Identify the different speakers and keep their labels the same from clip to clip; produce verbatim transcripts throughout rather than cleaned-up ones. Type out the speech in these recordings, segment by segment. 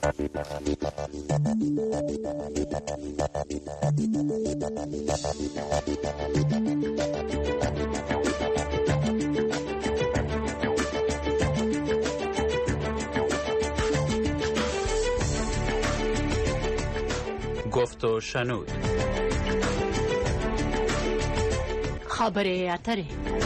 Speaker 1: گفت و شنود.
Speaker 2: خبره اتره.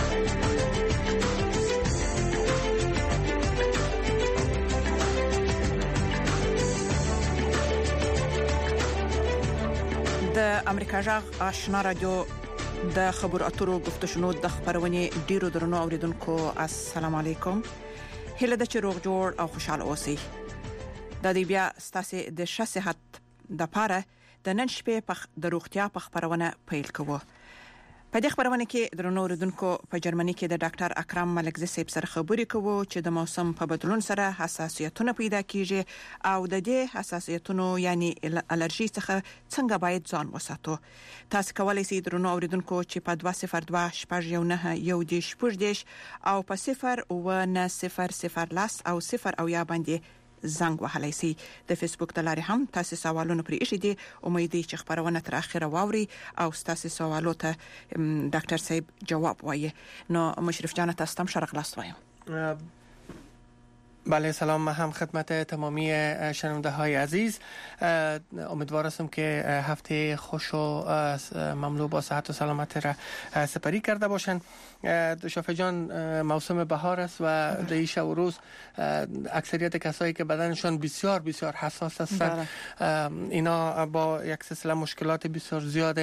Speaker 3: د امریکا جغ آشنا رادیو د خبر اترو گفت شنود د خبرونه ډیرو درنو اوریدونکو السلام علیکم. هله د چروغ جوړ او خوشاله اوسئ. د دې بیا ستاسو د صحت د پاره د نن شپې په د روغتیا په خبرونه پیل کوو. په دې خبرونه کې درنو اوریدونکو په جرمني کې د ډاکټر اکرم ملکزی صاحب سره خبرې کوو چې د موسم په بدلون سره حساسیتونه پیدا کیږي او د دې حساسیتونو یعنی الرجی څخه څنګه باید ځان وساتو. تاسو کولای شئ درنو اوریدونکو چې په دوه صفر دوه شپږ یو نه یو د شپږ دیش او په صفر او نه صفر صفر لاس او صفر او یا باندې زنګ وهلای شي. د فیسبوک د لارې هم تاسو سوالونه پرې ایښي دي. امید دی چې خبرونه تر اخره واوري او تاسو سوالو ته ډاکټر صاحب جواب وایي. نو مشرف جان تاسو هم شرق لاس وایم.
Speaker 4: بله سلام، من هم خدمت تمامی شنونده های عزیز. امیدوار هستم که هفته خوش و مملو با صحت و سلامت را سپری کرده باشند. شافع جان، موسم بهار است و در شب و روز اکثریت کسایی که بدنشان بسیار بسیار حساس هستند اینا با یک سلسله مشکلات بسیار زیاد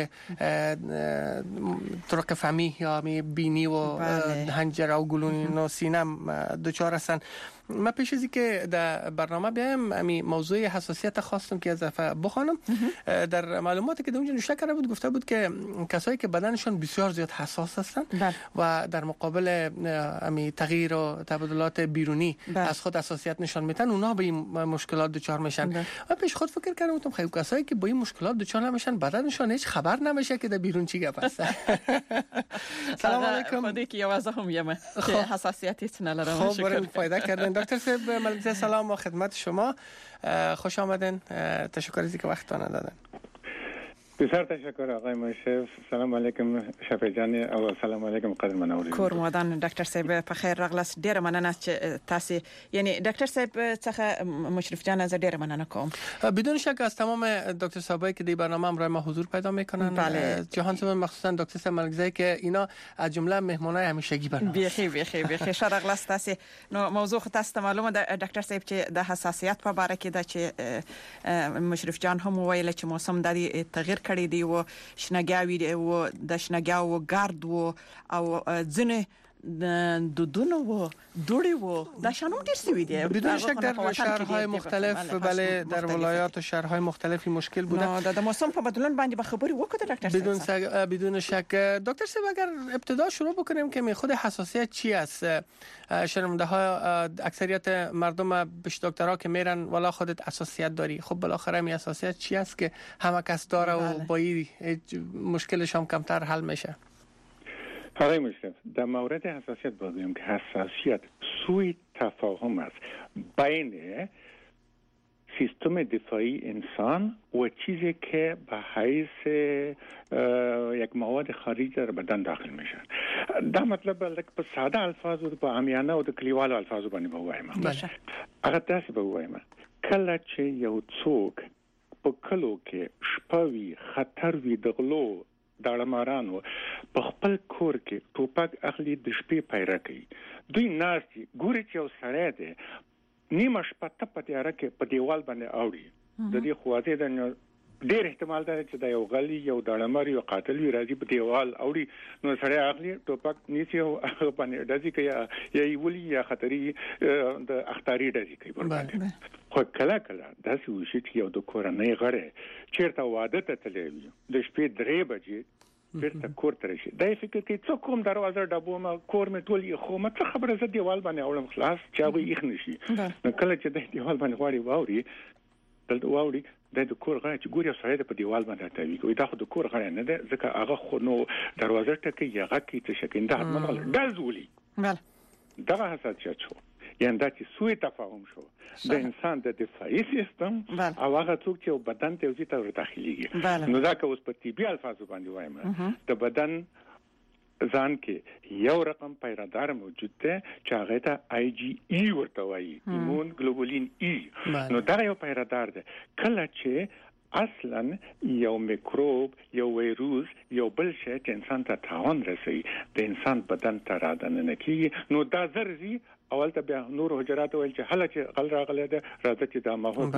Speaker 4: طرق فمی یا بینی و حنجره و گلوین و سینه دچار هستند. من پیش از اینکه در برنامه بیایم امی موضوع حساسیت خواستم که از دفعه بخوانم. در معلوماتی که در اونجا نوشته کرده بود گفته بود که کسایی که بدنشان بسیار زیاد حساس هستند و در مقابل امی تغییر و تبدلات بیرونی بل. از خود حساسیت نشان میدن، اونها به این مشکلات دچار میشن. من پیش خود فکر کردم گفتم خیلی کسایی که با این مشکلات دچار نمیشن بدنشان هیچ خبر نمیشه که در بیرون چی گپ است. سلام علیکم.
Speaker 3: خودی که یوازه هم یمه که حساسیتی ندارم.
Speaker 4: خب فایده کردن دکتر صاحب. ملکزی سلام و خدمت شما. خوش آمدین. تشکر از اینکه وقت دادن.
Speaker 5: بسیار تشکر آقای مشرف. سلام علیکم شفیع جان او سلام علیکم قدر منوری.
Speaker 3: کور مودان ډاکټر صاحب په خیر راغلاست. ډیره مننه چې تاسو یعنی ډاکټر صاحب څخه مشرف جان از ډیره مننه کوم.
Speaker 4: بدون شک از تمام دکتر صاحبایی که در برنامه همراه ما حضور پیدا میکنن.
Speaker 3: بله.
Speaker 4: جهان صاحب مخصوصا دکتر صاحب ملکزی که اینا از جمله مهمانای همیشگی برنامه.
Speaker 3: بیخی بیخی بیخی شرغلاست تاسو. نو موضوع تاسو معلومه ده ډاکټر صاحب چې د حساسیت په اړه کې د چې مشرف جان هم ویل چې موسم د تغییر کړی دی و شنګاوي دی و د شنګاو ګارد و او ځنه دودونه و دوړي و دا شانو ډیر سوي دي.
Speaker 4: بدون شک در شهرهای مختلف بله در ولایات و شهرهای مختلفی مشکل بوده.
Speaker 3: دا د موسم په بدلون باندې به خبري وکړه ډاکټر صاحب.
Speaker 4: بدون شک بدون شک دکتر صاحب اگر ابتدا شروع بکنیم که می خود حساسیت چی است؟ شنونده ها اکثریت مردم پیش دکترها که میرن والا خودت حساسیت داری. خب بالاخره می حساسیت چی است که همه کس داره و با این مشکلش هم کمتر حل میشه؟
Speaker 5: آقای مشرف، در مورد حساسیت بگویم که حساسیت سوی تفاهم است بین سیستم دفاعی انسان و چیزی که به حیث یک مواد خارجی در بدن داخل میشه. دا مطلب لکه په ساده الفاظ او په عامیانه او د کلیوالو الفاظو باندې بوایم. هغه تاسو بوایم کله چې یو څوک په کلو کې شپوي خطر وي د غلو دړمارانو په خپل کور کې ټوپک اخلي د شپې پیره کوي. دوی ناشتي ګوري چې یو سړی دی نیمه شپه ته په تیاره کې په دیوال باندې اوړي. د دې خوازې د ډېر احتمال دی چې د یو غلی یو دړمار یو قاتل وي راځي په دیوال اوړي نو سړی اخلي ټوپک نیسي او باندې ډزې کوي یا ویلي یا خطري د اختاري ډزې کوي ورباندې. خو کله کله داسې وشي چې یو د کورنۍ غړی چېرته واده ته تللی وي د شپې درې بجې بیرته کور ته راشي دا فکر کوي څو کوم دروازه ډبوم کور مې ټول یې خو مته خبره زه دیوال باندې اورم خلاص چې هغه یې نشي. نو کله چې د دیوال باندې غواړي واوري دلته واوري د کور غړی چې ګوري سړی په دیوال باندې تاوي کوي دا خو د کور غړی نه ده ځکه هغه خو نو دروازه ټکي هغه کې څه شکینده حتمن غل دزولي.
Speaker 3: بله
Speaker 5: دا حساسیت شو. یعنی دا چې سوء تفاهم شو د انسان د دفاعي سیستم او هغه څوک چې بدن ته وزي ته داخليږي نو دا که اوس په طبي الفاظو باندې وایم د بدن ځان کې یو رقم پیرادار موجود دی چې هغه ته آی جی ای ورته وایي ایمون ګلوبولین ای نو دا یو پیرادار دی کله چې اصلا یو میکروب یو ویروس یو بل شی چې انسان ته تاوان رسوي د انسان بدن ته راځنه کیږي نو دا زرزي اول ته بیا نور حجرات ویل چې هله چې غل راغله ده راځي چې دا ماحول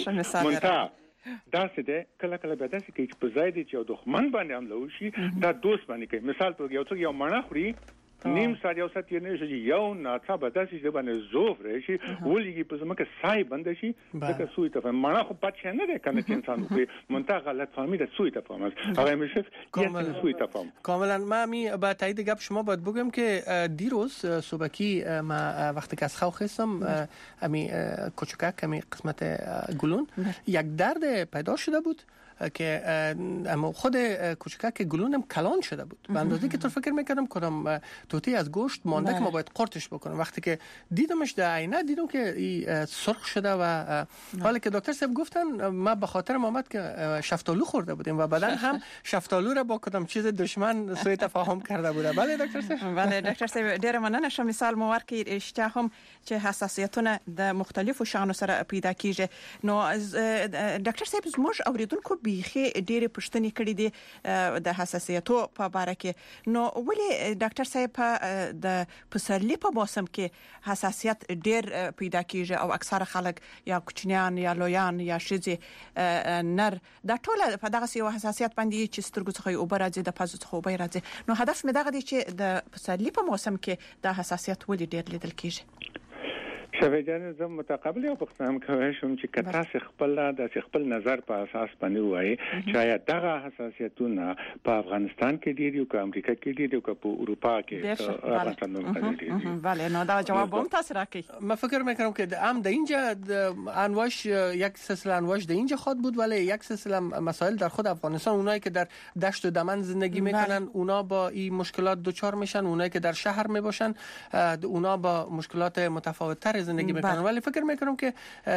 Speaker 5: مونږه دا څه ده کله کله به داسې کې چې په ځای دي چې یو دښمن باندې حمله وشي دا دوست باندې کوي مثال په یو څوک یو مڼه خوري نیم ساعت یو ساعت یې نه شي یو ناڅه به داسې چې باندې زوف راشي ولېږي په زمکه سای بند شي ځکه سوی ته مڼه خو پات نه ده کنه چې انسان خو منطقه غلط فهمي ده سوی ته فهم هغه میشه یعنی سوی ته فهم
Speaker 4: کاملا ما می با تایید گپ شما باید بگم که دیروز صبحی ما وقتی که از خواب خستم امی کوچکک امی قسمت گلون یک درد پیدا شده بود که اما خود کوچکک گلونم کلان شده بود به اندازه که تو فکر میکردم کدام توتی از گوشت مانده که ما باید قرتش بکنم وقتی که دیدمش در عینه دیدم که ای سرخ شده و حالا که دکتر صاحب گفتن ما به خاطر آمد که شفتالو خورده بودیم و بعدن هم شفتالو را با کدام چیز دشمن سوء تفاهم کرده بوده بله دکتر صاحب
Speaker 3: بله دکتر صاحب ډیر مننه شم مثال مو ورکړئ اشتیا هم چې حساسیتونه د مختلفو شانو سره پیدا کیږي نو ډاکټر صاحب زموږ اوریدونکو بیخي ډېرې پوښتنې کړې دي د حساسیتو په اړه کې نو ولې ډاکټر صاحب د پسرلي په موسم کې حساسیت ډېر پیدا کیږي او اکثره خلک یا کوچنیان یا لویان یا شذې نر دا ټول په دغه یو حساسیت باندې چې سترګو څخه اوبه راځي د پزو څخه اوبه راځي نو هدف مې دغه دی چې د پسرلي په موسم کې د حساسیت ولې ډېر لیدل کیږي
Speaker 5: شوی جان زم متقابل او پښتنام کوي شم چې کتا څخ خپل د خپل نظر په اساس باندې وایي چې آیا دغه حساسیتونه په افغانستان کې دي او په امریکا کې دي او په اروپا کې افغانستان کې دي
Speaker 3: بله نو دا جواب هم تاسو راکړئ
Speaker 4: من فکر میکنم که هم در اینجا انواش یک سلسله انواش در اینجا خود بود ولی یک سلسله مسائل در خود افغانستان اونایی که در دشت و دمن زندگی میکنن اونا با این مشکلات دوچار میشن اونایی که در شهر میباشن اونا با مشکلات متفاوت‌تر زندگی میکنن ولی فکر میکنم که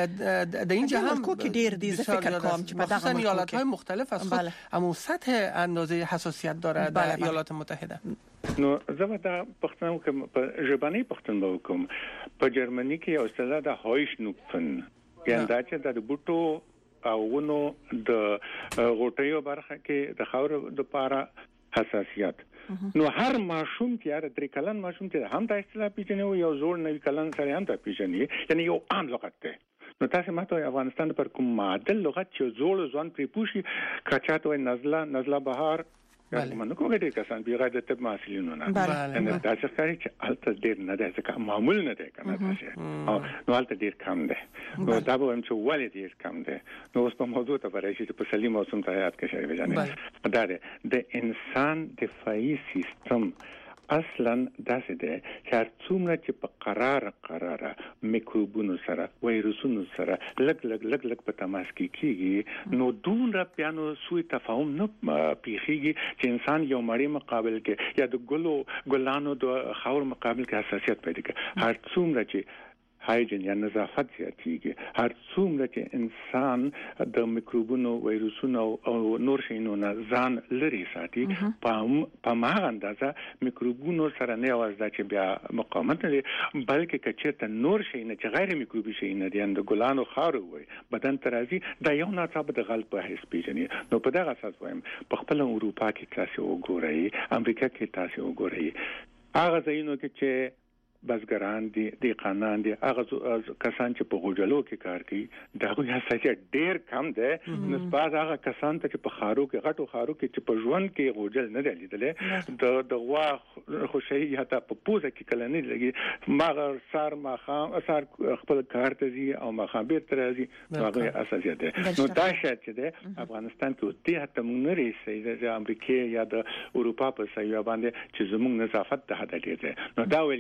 Speaker 4: در اینجا هم
Speaker 3: کوکی ډیر دي زه فکر کوم چې په دغه
Speaker 4: ایالت‌های مختلف از خود اما سطح اندازه حساسیت داره در ایالات متحده
Speaker 5: نو زما دا پښتنو کې په ژبنی پښتون وکم په جرمني کې یو اصطلاح د هویشنوپفن یعنی دا چې د بوټو او ونو د غوټیو برخه کې د خاور د پاره حساسیت نو هر ماشوم چې هر درې کلن ماشوم چې هم د اصطلاح پیژني او یو زوړ نوی کلن سره هم ته پیژني یعنی یو عام لغت ده نو تاسو ماته افغانستان پر کوم معدل لغت چې زوړ ځوان پری پوشي کچاته نزله نزله بهار منو کومه دې کسان بیغه د طب محصلینو نه نه دا څه کوي چې الته ډیر نه ده ځکه معمول نه ده کنه تاسو نو الته ډیر کم ده نو دا به هم چې ولې ډیر کم ده نو اوس په موضوع ته ورشي چې په سلیم موسم ته یاد کړئ وځنه دا ده د انسان دفاعي سیستم اصلا داسې ده چې هر څومره چې په قرار قراره میکروبونو سره وایرسونو سره لګ لګ لګ لګ په تماس کې کیږي نو دومره پیانو سوء تفاهم نه پیخیږي چې انسان یو مړی مقابل کې یا د ګلو ګلانو د خاور مقابل کې حساسیت پیدا کوي هر څومره چې هایجین یا نظافت زیاتیږي هر څومره چې انسان د میکروبونو وایرسونو او نور شینو نه ځان لري ساتي په په ماغه اندازه میکروبونو سره نه وازدا چې بیا مقاومت لري بلکې کچته نور شینه چې غیر میکروبي شینه دي اند ګلانو خارو وي بدن ترازی دا یو ناڅاپه د غلط په حس پیژني نو په دغه اساس وایم په خپل اروپا کې تاسو وګورئ امریکا کې تاسو وګورئ هغه ځایونو کې چې بزګران دي دیقانان دي هغه کسان چې په غوجلو کې کار کوي دا غوي حساسیت ډیر کم ده نسبت هغه کسان ته چې په خارو کې غټو خارو کې چې په ژوند کې غوجل نه دی لیدلې د د غوا خوشي حتی په پوزه کې کله نه لګي ماغه سار ماخام سار خپل کار ته زی او مخابر تر زی هغه حساسیت ده نو دا شاید چې ده افغانستان کې ته حتی موږ نه رسي د امریکا یا د اروپا په سیمه باندې چې زموږ نظافت ته حد لري نو دا ویل کېږي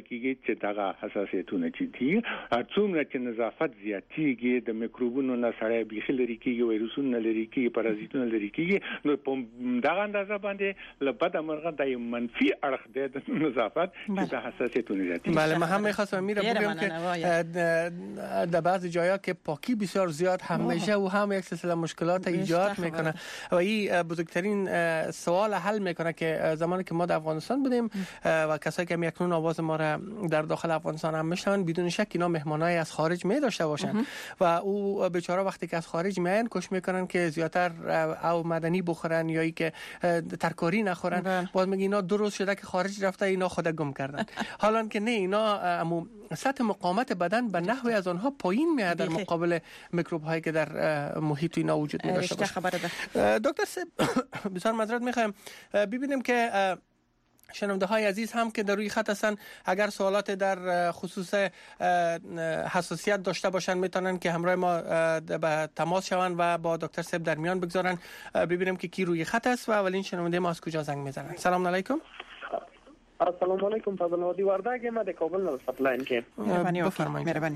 Speaker 5: چې دغه حساسیتونه چې دي څومره چې نظافت زیاتیږي د میکروبونو نه سره بيخي لري کیږي وایروسونه لري کیږي پرازیتونه لري کیږي نو په دغه اندازه باندې لبد امرغه د منفي اړخ د نظافت چې د حساسیتونه زیاتیږي.
Speaker 4: بله من هم می‌خواستم میره بگم که در بعضی جاها که پاکی بسیار زیاد همیشه و هم یک سلسله مشکلات ایجاد میکنه و این بزرگترین سوال حل میکنه که زمانی که ما در افغانستان بودیم و کسایی که اکنون آواز ما را در داخل افغانستان هم میشنون بدون شک اینا مهمانای از خارج می داشته باشن و او بیچاره وقتی که از خارج میان کوشش میکنن که زیاتر او مدنی بخورن یا ای که ترکاری نخورن. باز میگه اینا دو روز شده که خارج رفته اینا خود گم کردن. حالا که نه اینا سطح مقاومت بدن به نحوی از آنها پایین میاد در مقابل میکروب هایی که در محیط اینا وجود می داشته باشه. دکتر سب بسیار معذرت میخوایم ببینیم که شنونده های عزیز هم که در روی خط هستن اگر سوالات در خصوص حساسیت داشته باشن میتونن که همراه ما به تماس شوند و با دکتر سب در میان بگذارن. ببینیم که کی روی خط است و اولین شنونده ما از کجا زنگ میزنن. سلام علیکم.
Speaker 2: السلام علیکم فضل هادی وردک ما د کابل نه سپلاین کې
Speaker 3: مهرباني وکړئ. مهرباني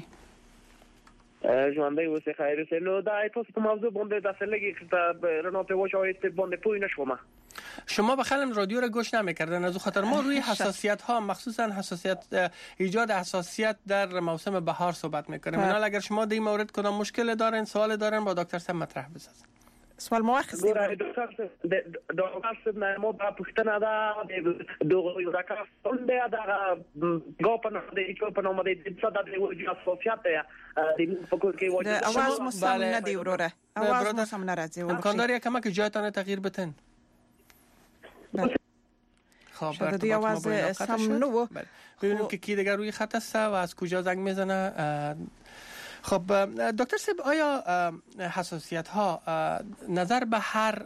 Speaker 2: ژوندۍ اوسې خیر اوسې. نو دا تاسو په موضوع باندې د سلګي ته رناته وشوید باندې پوی نشوم.
Speaker 4: شما بخلن رادیو را گوش نمیکردن از خاطر ما روی حساسیت ها مخصوصا حساسیت ایجاد حساسیت در موسم بهار صحبت میکنیم. اینا اگر شما در این مورد کدام مشکل دارن سوال دارن با دکتر صاحب مطرح بسازن.
Speaker 3: سوال مؤخذ دی
Speaker 2: دکتر صاحب نه مو په پښتنه دا د یو راکا څنګه دا ګوپنه د یو په نوم د څه د وجه حساسیت دی په کور کې وجه
Speaker 3: اواز مو سم نه دی وروره اواز مو سم نه راځي.
Speaker 4: امکان داره کما که جایتان تغییر بتن. خب
Speaker 3: شده آواز سم نو.
Speaker 4: ببینیم که کی دیگر روی خط است و از کجا زنگ میزنه. خب دکتر صاحب آیا حساسیت ها نظر به هر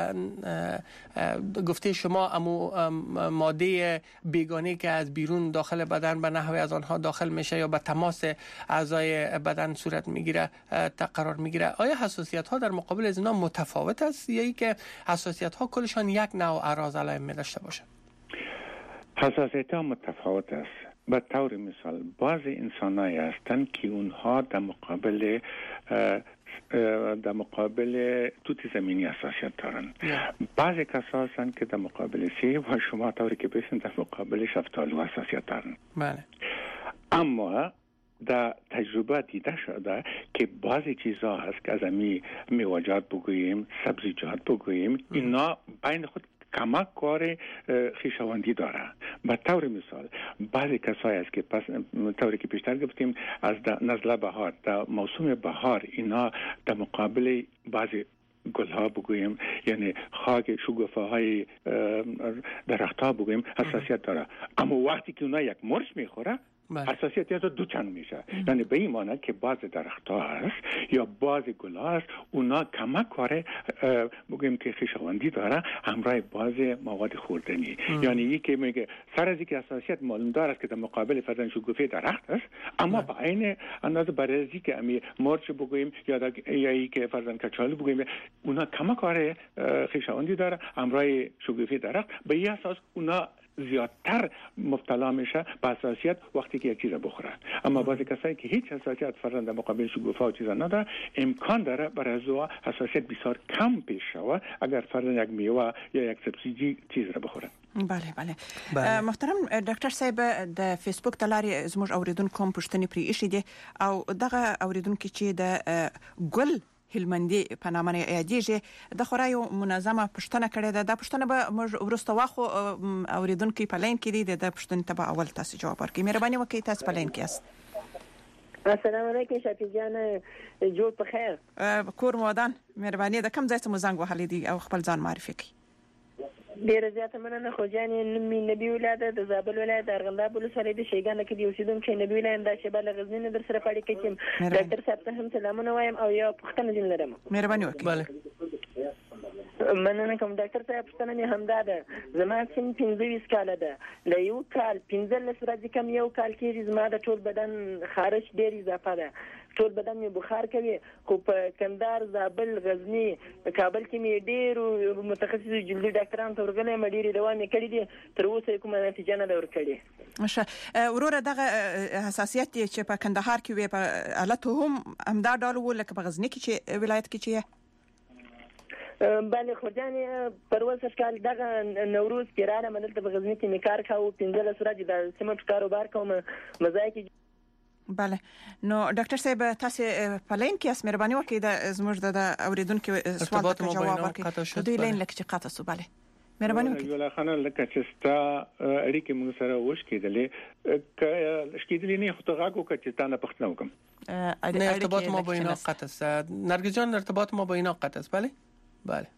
Speaker 4: گفته شما امو ماده بیگانه که از بیرون داخل بدن به نحوی از آنها داخل میشه یا به تماس اعضای بدن صورت میگیره قرار میگیره آیا حساسیت ها در مقابل از اینا متفاوت است یا ای که حساسیت ها کلشان یک نوع اعراض علائم می داشته باشه؟
Speaker 5: حساسیت ها متفاوت است. به طور مثال بعض انسانایی هستند که اونها در مقابل در مقابل توت زمینی حساسیت دارن. بعضی کسا هستند که در مقابل سیب و شما طوری که بسین در مقابل شفتالو حساسیت دارن.
Speaker 4: بله.
Speaker 5: اما در تجربه دیده شده که بعضی چیزها هست که از امی میوه‌جات بگوییم سبزیجات بگوییم اینا بین خود کمک کار خویشاوندی داره. به طور مثال بعضی کسایی است که پس طوری که پیشتر گفتیم از نزله بهار در موسم بهار اینا در مقابل بعضی گلها بگوییم یعنی خاک شکوفه های درخت ها بگوییم حساسیت داره. اما وقتی که اونا یک مرچ میخوره حساسیت از دو چند میشه. یعنی به این معنی که بعض درخت ها هست یا بعض گل ها هست اونا کمک کاره بگوییم که خویشاوندی داره همراه بعض مواد خوردنی. یعنی یکی که میگه سر از اینکه حساسیت معلوم داره است که در مقابل فرضاً شکوفه درخت است اما به عین اندازه برای از اینکه امی مرچ بگوییم یا یا ای که فرضاً کچالو بگوییم اونا کمک کاره خویشاوندی داره همراه شکوفه درخت. به این اساس اونا زیادتر مبتلا میشه به حساسیت وقتی که یک چیز بخوره. اما بعضی کسایی که هیچ حساسیت فرضاً در مقابل شکوفه و چیزا نداره امکان داره برای از حساسیت بسیار کم پیش شود اگر فرضاً یک میوه یا یک سبزی چیز را بخوره.
Speaker 3: بله بله, بله. محترم ډاکټر صاحب د فیسبوک د لارې زموږ اوریدونکو هم پوښتنې پرې ایښې دي او دغه اوریدونکو چې د ګل هلمندي په نامه یادېږي د خورایو منظمه پښتنه کړې ده. د پښتنه به موږ ورسته واخو اوریدونکو په لین کې دي د پښتنې ته به اول تاسو جواب ورکړئ. مهرباني وکړئ تاسو په لین کې یاست.
Speaker 6: السلام علیکم شفیع جان جوړ په خیر
Speaker 3: کور مودان. مهرباني د کوم ځای څخه مو زنګ وهلی دي او خپل ځان معرفي کړئ.
Speaker 6: ډیره زیاته مننه خو جانې نومي نبی ولاده د زابل ولایت د ارغنداب ولسوالۍ د شیګانه کې دی اوسیدونکو نبی ولایم د شبل غزنین در سره پړی کې ډاکټر صاحب ته هم سلامونه وایم او یو پښتنه جن لرم.
Speaker 3: مهرباني وکړئ.
Speaker 4: بله
Speaker 6: مننه کوم ډاکټر صاحب پښتنه مې همدا ده. زما سن پنځه ویشت کاله ده. له یو کال پنځلس ورځې کم یو کال کې زما د ټول بدن خارش ډېر اضافه ده. ټول بدن مې بخار کوي. خو په کندهار، زابل، غزنی، کابل کې مې ډېر متخصص جلدي ډاکټرانو ته ورغلې مې ډېرې دوا مې کړې دي، تر اوسه کومه نتیجه نه ده ورکړې.
Speaker 3: ماشه وروره دغه حساسیت چې په کندهار کې وي په حالت هم همدا ډول و لکه په غزنی کې چې ولایت کې چې
Speaker 6: بله خو جانې پروسه کال دغه نوروز کې رااله مدلته په غزنی کې مې کار کاوه پنځلس ورځې د سیمنټ کاروبار کوم مزای کې.
Speaker 3: بله نو ډاکټر صاحب تاسو په لین کې اس مهرباني وکړئ د زموږ د اوریدونکو سوال ته جواب ورکړئ. دوی لین لکه چې قاطع سو. بله مهرباني وکړئ.
Speaker 5: یولا خانه لکه چې ستا اړیکې موږ سره وشکېدلې ک شکېدلې نه خو ته غاکو چې تا نه پښتنه وکم
Speaker 4: نه ارتباط ما با اینا قطع است. نرگس جان ارتباط ما با اینا قطع است. بله بله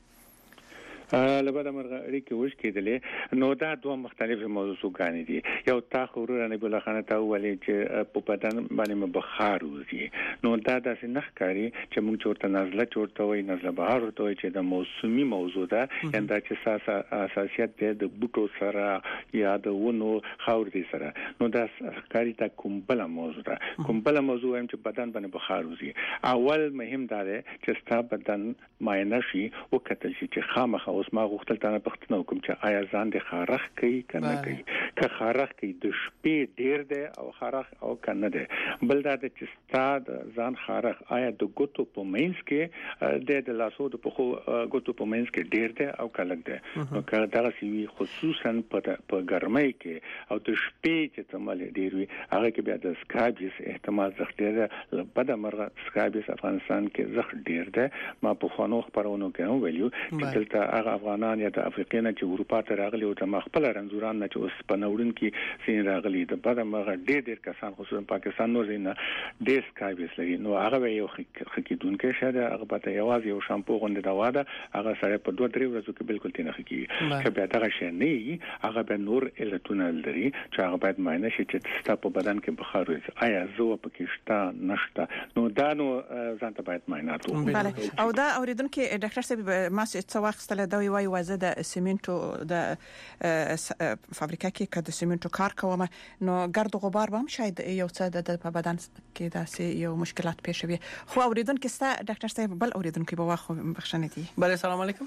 Speaker 5: لبدا مرغه اړیکې وشکېدلې نو دا دوه مختلفه موضوعګانې دي. یو تا خورونه نه بل خانه ته ولې چې په بدن باندې بخار وځي نو دا داسې نه ښکاري چې موږ چورته نزله چورته وي نزله بهار ورته وي چې د موسمي موضوع ده یعنی دا چې ساس اساسیت ده د بوټو سره یا د ونو خاور دي سره نو دا ښکاري تا کومبله موضوع ده. کومبله موضوع هم چې بدن باندې بخار وځي. اول مهم دا ده چې ستا بدن معاینه شي او کتل شي چې خامخا اوس ما غوښتل تا نه پښتنه وکم چې آیا ځان د خارخ کوي کنه کوي که خارخ کوي د شپې ډیر دی او خارخ او کنه دی. بل دا چې ستا د ځان خارخ آیا د ګوتو په مینس کې د لاسو د پخو ګوتو په مینس کې ډیر دی او کلک دی. نو که دا سی خصوصا په په ګرمۍ کې او د شپې چې تمل ډیر وي هغه کې بیا د سکابیس احتمال زخ ډیر دی. بده مرغه سکابیس افغانستان کې زخ ډیر دی. ما په خونو خبرونو کې ویلو چې دلته هغه افغانان یا د افریقا نه چې اروپا ته راغلي او د مخبل رنزوران نه چې اوس په نوړن کې سین راغلي د بده مرغه ډېر ډېر کسان خصوصا پاکستان نور زینه ډېر سکایبس لري. نو هغه یو خکېدونکې شه هغه به یوازې یو شامپو غونډه دوا ده هغه سره په دوه درې ورځو کې بالکل تنه خکېږي. که بیا دغه شی نه هغه به نور علتونه لري چې هغه باید معاینه شي چې ستا په بدن کې بخار وځي آیا زو پکې شته نشته نو دا نو ځان ته باید معاینات وکړو.
Speaker 3: بله او دا اوریدونکو ډاکټر صاحب ما څه وخت ستله دا وی وایي د سیمنټو د فابریکه کې که د سیمنټو کار کوم نو ګرد غبار به هم شاید یو څه د په بدن کې داسې یو مشکلات پیښ وي. خو اوریدونکو ستا ډاکټر صاحب بل اوریدونکو به واخو بخښنه دي.
Speaker 4: بله سلام علیکم.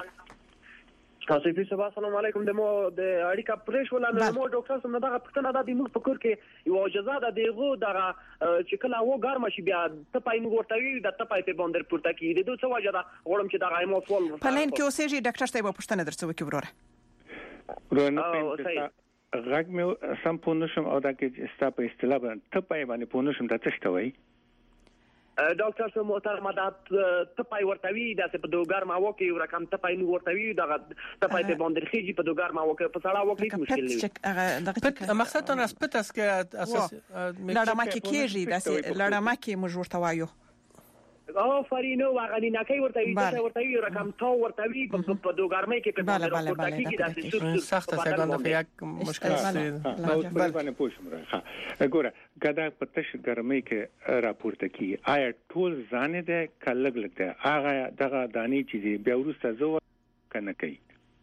Speaker 2: تاسو په سبا سلام علیکم د مو د اړیکا پرېش ولا نو مو ډاکټر سم دغه پښتنه د دې موږ فکر کې یو اجازه ده دغه دغه چې کله و ګرم شي بیا ته پای موږ ورتوي د ته پای په باندې پورته کې د دوه څه وجه ده غوړم چې دغه مو فول
Speaker 3: په لین کې اوسېږي ډاکټر صاحب پښتنه درڅو کې وروره
Speaker 5: ورونه غږ مې سم پونشم او دا کې ستا په اصطلاح باندې ته پای باندې پونشم د څه شتوي
Speaker 2: ډاکټر صاحب محترم دا تپای ورتوي د په دوګر ما وکي یو رقم تپای نو ورتوي دغه تپای په باندې خيږي په دوګر ما وکي په سړا وکي مشکل
Speaker 4: نه. مقصد تون از پت است که اساس
Speaker 3: لړما کې کېږي داسې لړما کې موږ ورته وایو
Speaker 2: آفرین او غنینا کوي ورتوي ته ورتوي یو رقم تا ورتوي په دوګرمۍ کې په باندې ورته کېږي داسې
Speaker 4: سخت است ګاندې یک مشکل است.
Speaker 5: بل باندې پوښتنه راځه ګوره کدا په تش ګرمۍ کې راپورته کی آیا ټول ځان دې کلګ لګ ده هغه دغه دانی چې بیا ورسته زو کنه کوي.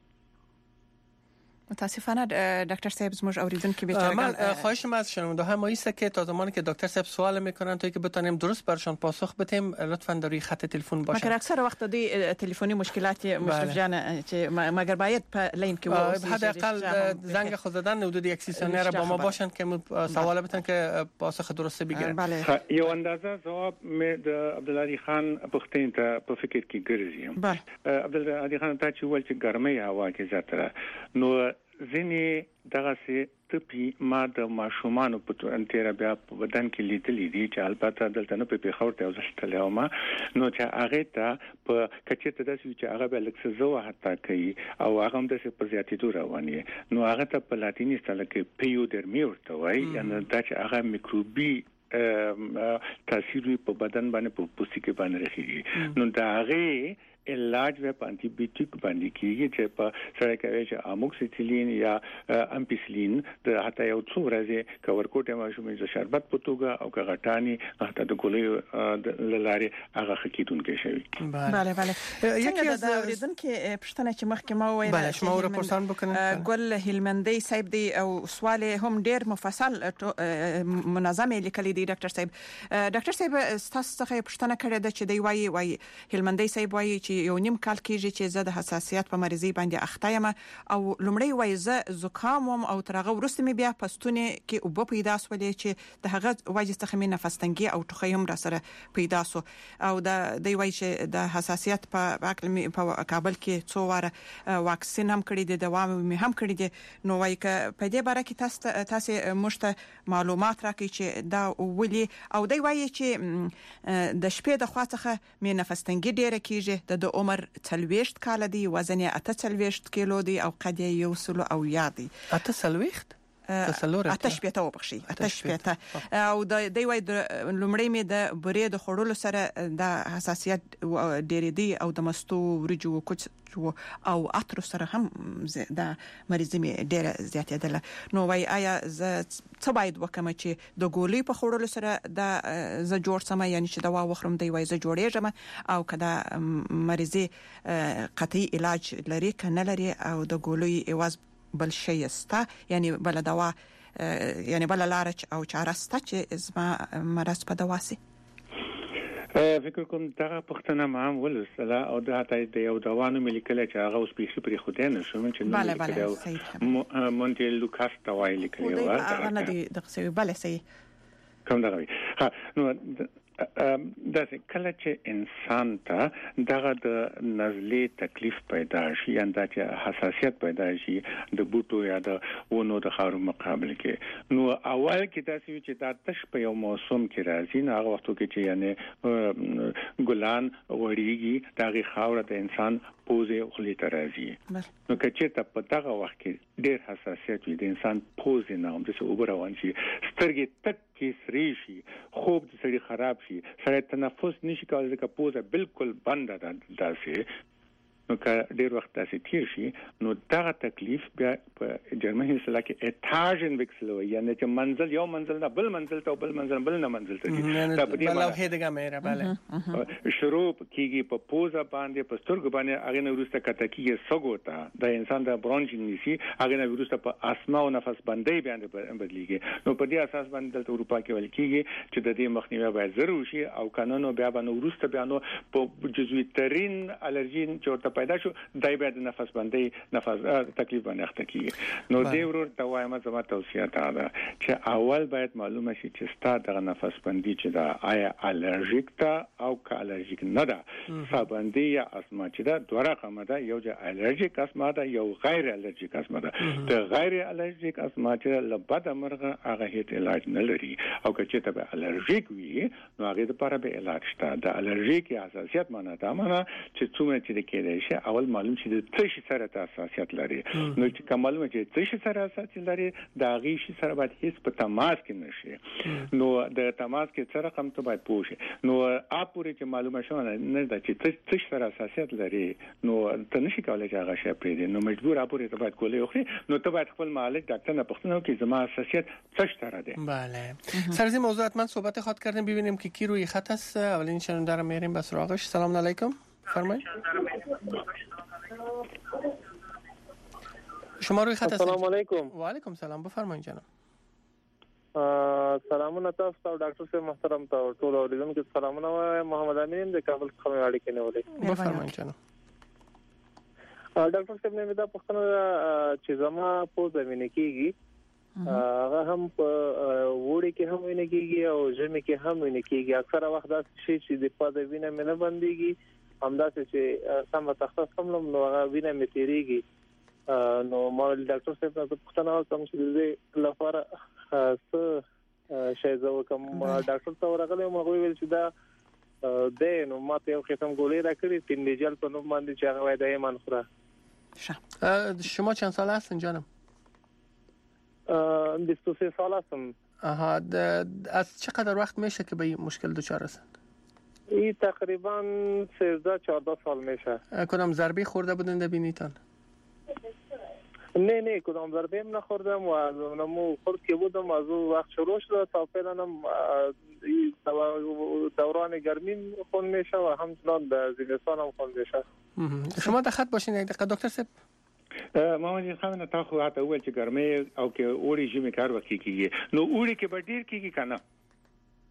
Speaker 3: متاسفانه دکتر صاحب زموږ اوریدونکو بیچاره
Speaker 4: من خواهش ما از شنونده های ما است که تا زمانی که دکتر صاحب سوال میکنن تا که بتونیم درست برشان پاسخ بدیم لطفا در روی خط تلفن باشید.
Speaker 3: مگر اکثر وقت دی تلفنی مشکلات مشرف جان که مگر باید په لین کې وو
Speaker 4: حداقل زنگ خود دادن حدود یک سی ثانیه را با ما باشن که سوال بتن که پاسخ درست بگیرن.
Speaker 5: یو اندازه جواب می د عبدالعلی خان پختین ته په فکر کې ګرځي. عبدالعلی خان ته چې ول چې ګرمۍ هوا کې زیاتره نو ځینې دغه سي تپی ما د ماشومان په انتره بیا په بدن کې لیدلې دي چې البته دلته نه په پیښور ته ځل او ما نو چې هغه ته په کچته د چې هغه بل څه زو حتی کوي او هغه هم د په زیاتې دور رواني نو هغه ته په لاتینی سره کې پیودرمي ورته وایي یعنی دا چې هغه میکروبي تاثیر په بدن باندې په پوستکي باندې راځي نو دا هغه علاج به پانتی بیوټیک باندې کیږي چې په سره کوي چې اموکسیسیلین یا امپیسلین د حتی یو څو ورځې کور کوټه ماشومې ز شربت پتوګه او کغټانی حتی د ګولې لاري هغه خکیدونکې شوی.
Speaker 3: بله بله یکی از اوریدونکو پښتنه چې مخکې ما وویل
Speaker 4: بله شما رو پرسان بکنید
Speaker 3: ګل هلمندی صاحب دی او سوال هم ډیر مفصل منظم لیکلی دی ډاکټر صاحب. ډاکټر صاحب تاسو څخه پوښتنه کړې ده چې دی وایي وایي هلمندي صاحب وایي چې یو نیم کال کېږي چې زه د حساسیت په مریضي باندې اخته یم او لومړی وایي زه زکام وم او تر هغه وروسته مې بیا پستونه کې وب پیدا سولې چې د هغه وجه څخه مې نفس تنګي او ټوخی هم را سره پیدا سو او د دی وایي چې د حساسیت په عقل می په کابل کې څو واره واکسین هم کړی دي دوا مې هم کړی دي نو وایي ک په دې باره کې تاسو تاسو مشته معلومات راکړي چې دا ولي او دی وایي چې د شپې د خواڅخه مې نفس تنګي ډیره کیږي د عمر څلويشت کال دی وزن یې اته څلويشت کیلو دی او قد یې یو سل او یادي
Speaker 4: اته څلويشت
Speaker 3: آتش پیته وبخشي آتش پیته او د دی وای د لومړی می د بورې د خړولو سره د حساسیت ډېرې دی او د مستو ورجو کوچ او اتر سره هم د مریضي می ډېره زیاتېدله نو وای آیا ز څه باید وکم چې د ګولې په خړولو سره د ز جوړ سم یعنی چې دوا وخرم دی وای ز جوړېږم او کدا مریضي قطعي علاج لري کنه لري او د ګولې ایواز بل شي استا یعنی بل دوا یعنی بل لارچ او چارسته چې زما مرض په دواسي
Speaker 5: فکر کوم دا پښتنه ما هم ولسله او دا ته د یو دوانو ملکل چې هغه اوس پیښه پرې خوده نه شو چې نو
Speaker 3: بله بله
Speaker 5: مونټي لوکاس توای لیکلی و
Speaker 3: هغه نه دی د څه بله سي
Speaker 5: کوم دا وی ها نو دا کله چې انسان ته دغه د نزلې تکلیف پیدا شي یا د حساسیت پیدا شي د بوټو یا د ونو د خاور مقابل کې نو اول کې تاسو چې دا تش په یو موسم کې راځي نو هغه وختو کې چې یعنی ګلان وړيږي دغه خاور د انسان پوزه خلی ته راځي نو کچې ته په دغه وخت کې ډېر حساسیت وي د انسان پوزه نه هم د څه وبروان شي سترګې تک کې سري شي خوب د سړي خراب شي سړی تنفس نشي کولای ځکه پوزه بالکل بنده ده داسې نو که ډېر وخت داسې تیر شي نو دغه تکلیف بیا په جرمني اصطلاح کې اټاژن وکسل وي یعنی چې منزل یو منزل نه بل منزل ته بل منزل بل نه منزل ته
Speaker 4: دا په دې بل هدګه مېره bale
Speaker 5: شروع کیږي په پوزه باندې په سترګو باندې هغه نه ورسته کته کیږي سګوتا د انسان د برونچ نیسی هغه نه ورسته په اسما او نفس باندې باندې بدلیږي نو په دې اساس باندې د اروپا کې ول کیږي چې د دې مخنیوي باید ضروري شي او قانون بیا باندې ورسته بیا نو په جزوی ترين الرجین چې پیدا شو دای به د نفس باندې نفس تکلیف باندې اخته کیږي نو دی ورور ته وایم زما توصیه ده چې اول باید معلومه شي چې ستاسو د نفس باندې چې دا آیا الرژیک ته او که الرژیک نه ده سابندې یا اسما چې دا دوه رقم ده یو چې الرژیک اسما ده یو غیر الرژیک اسما ده د غیر الرژیک اسما چې لبد مرغه هغه هیڅ علاج نه لري او که چې ته الرژیک وي نو هغه لپاره به علاج شته د الرژیک حساسیت معنی دا معنی چې څومره چې کېدای شي اول معلوم شي د څه شي سره حساسیت لري نو چې معلومه چې څه شي سره حساسیت لري دا غي شي سره باید هیڅ په تماس کې نشي نو د تماس کې سره کوم ته باید پوښي نو اپوري چې معلومه شونه نه دا چې څه شي سره حساسیت لري نو ته نشي کولای چې هغه شی پرې نو مجبور اپوري ته باید کولای خو نو ته باید خپل معالج ډاکټر نه پوښتنه وکړي زما حساسیت څه سره ده
Speaker 4: بله سر از این موضوع حتما صحبت خواهد کردیم ببینیم که کی روی خط است اولین شنونده رو میریم به سراغش سلام علیکم فرمایید شما روی خط هستید
Speaker 7: السلام علیکم
Speaker 4: و علیکم سلام بفرمایید جناب
Speaker 7: سلامونه تاسو ته ډاکټر صاحب محترم ته ټول اوریدونکو سلامونه وایم محمد امین د کابل څخه اړیکې نیولې
Speaker 4: بفرمایید جناب
Speaker 7: ډاکټر صاحب نه دا پوښتنه چې زما پوزه وینې کیږي هغه هم په وړي کې هم وینې کیږي او ژمي کې هم وینې کیږي اکثره وخت دا شي چې د پاده وینې مې نه بنديږي همداسې چې سم تخصص کوم نو هغه وینې مې تیریږي نو ما ډاکټر صاحب ته پوښتنه وکړم چې دې لپاره څه شی زو کوم ډاکټر ته ورغلی مو ویل چې دا د نو ماته یو ختم ګولې راکړي تین دیجل په نوم باندې چې هغه وای د ایمان خوره
Speaker 4: شما چند ساله هستین جانم؟
Speaker 7: بیست و سه سال هستم.
Speaker 4: آها از چقدر وقت میشه که به این مشکل دچار هستند؟
Speaker 7: این تقریبا سیزده چهارده سال میشه.
Speaker 4: کدام ضربه خورده بودن ببینیتان؟
Speaker 7: نه نه کدام ضربه هم نخوردم و نمو خورد که بودم از اون وقت شروع شده تا فعلا هم دوران گرمی خون میشه و همچنان در زمستان هم خون میشه.
Speaker 4: شما در خط باشین یک دقیقه دکتر صاحب.
Speaker 5: محمد خان تا خو هاته ول چې ګرمه او کې اوړي ژمي کار وکړي کیږي نو اوړي کې به ډیر کیږي کنه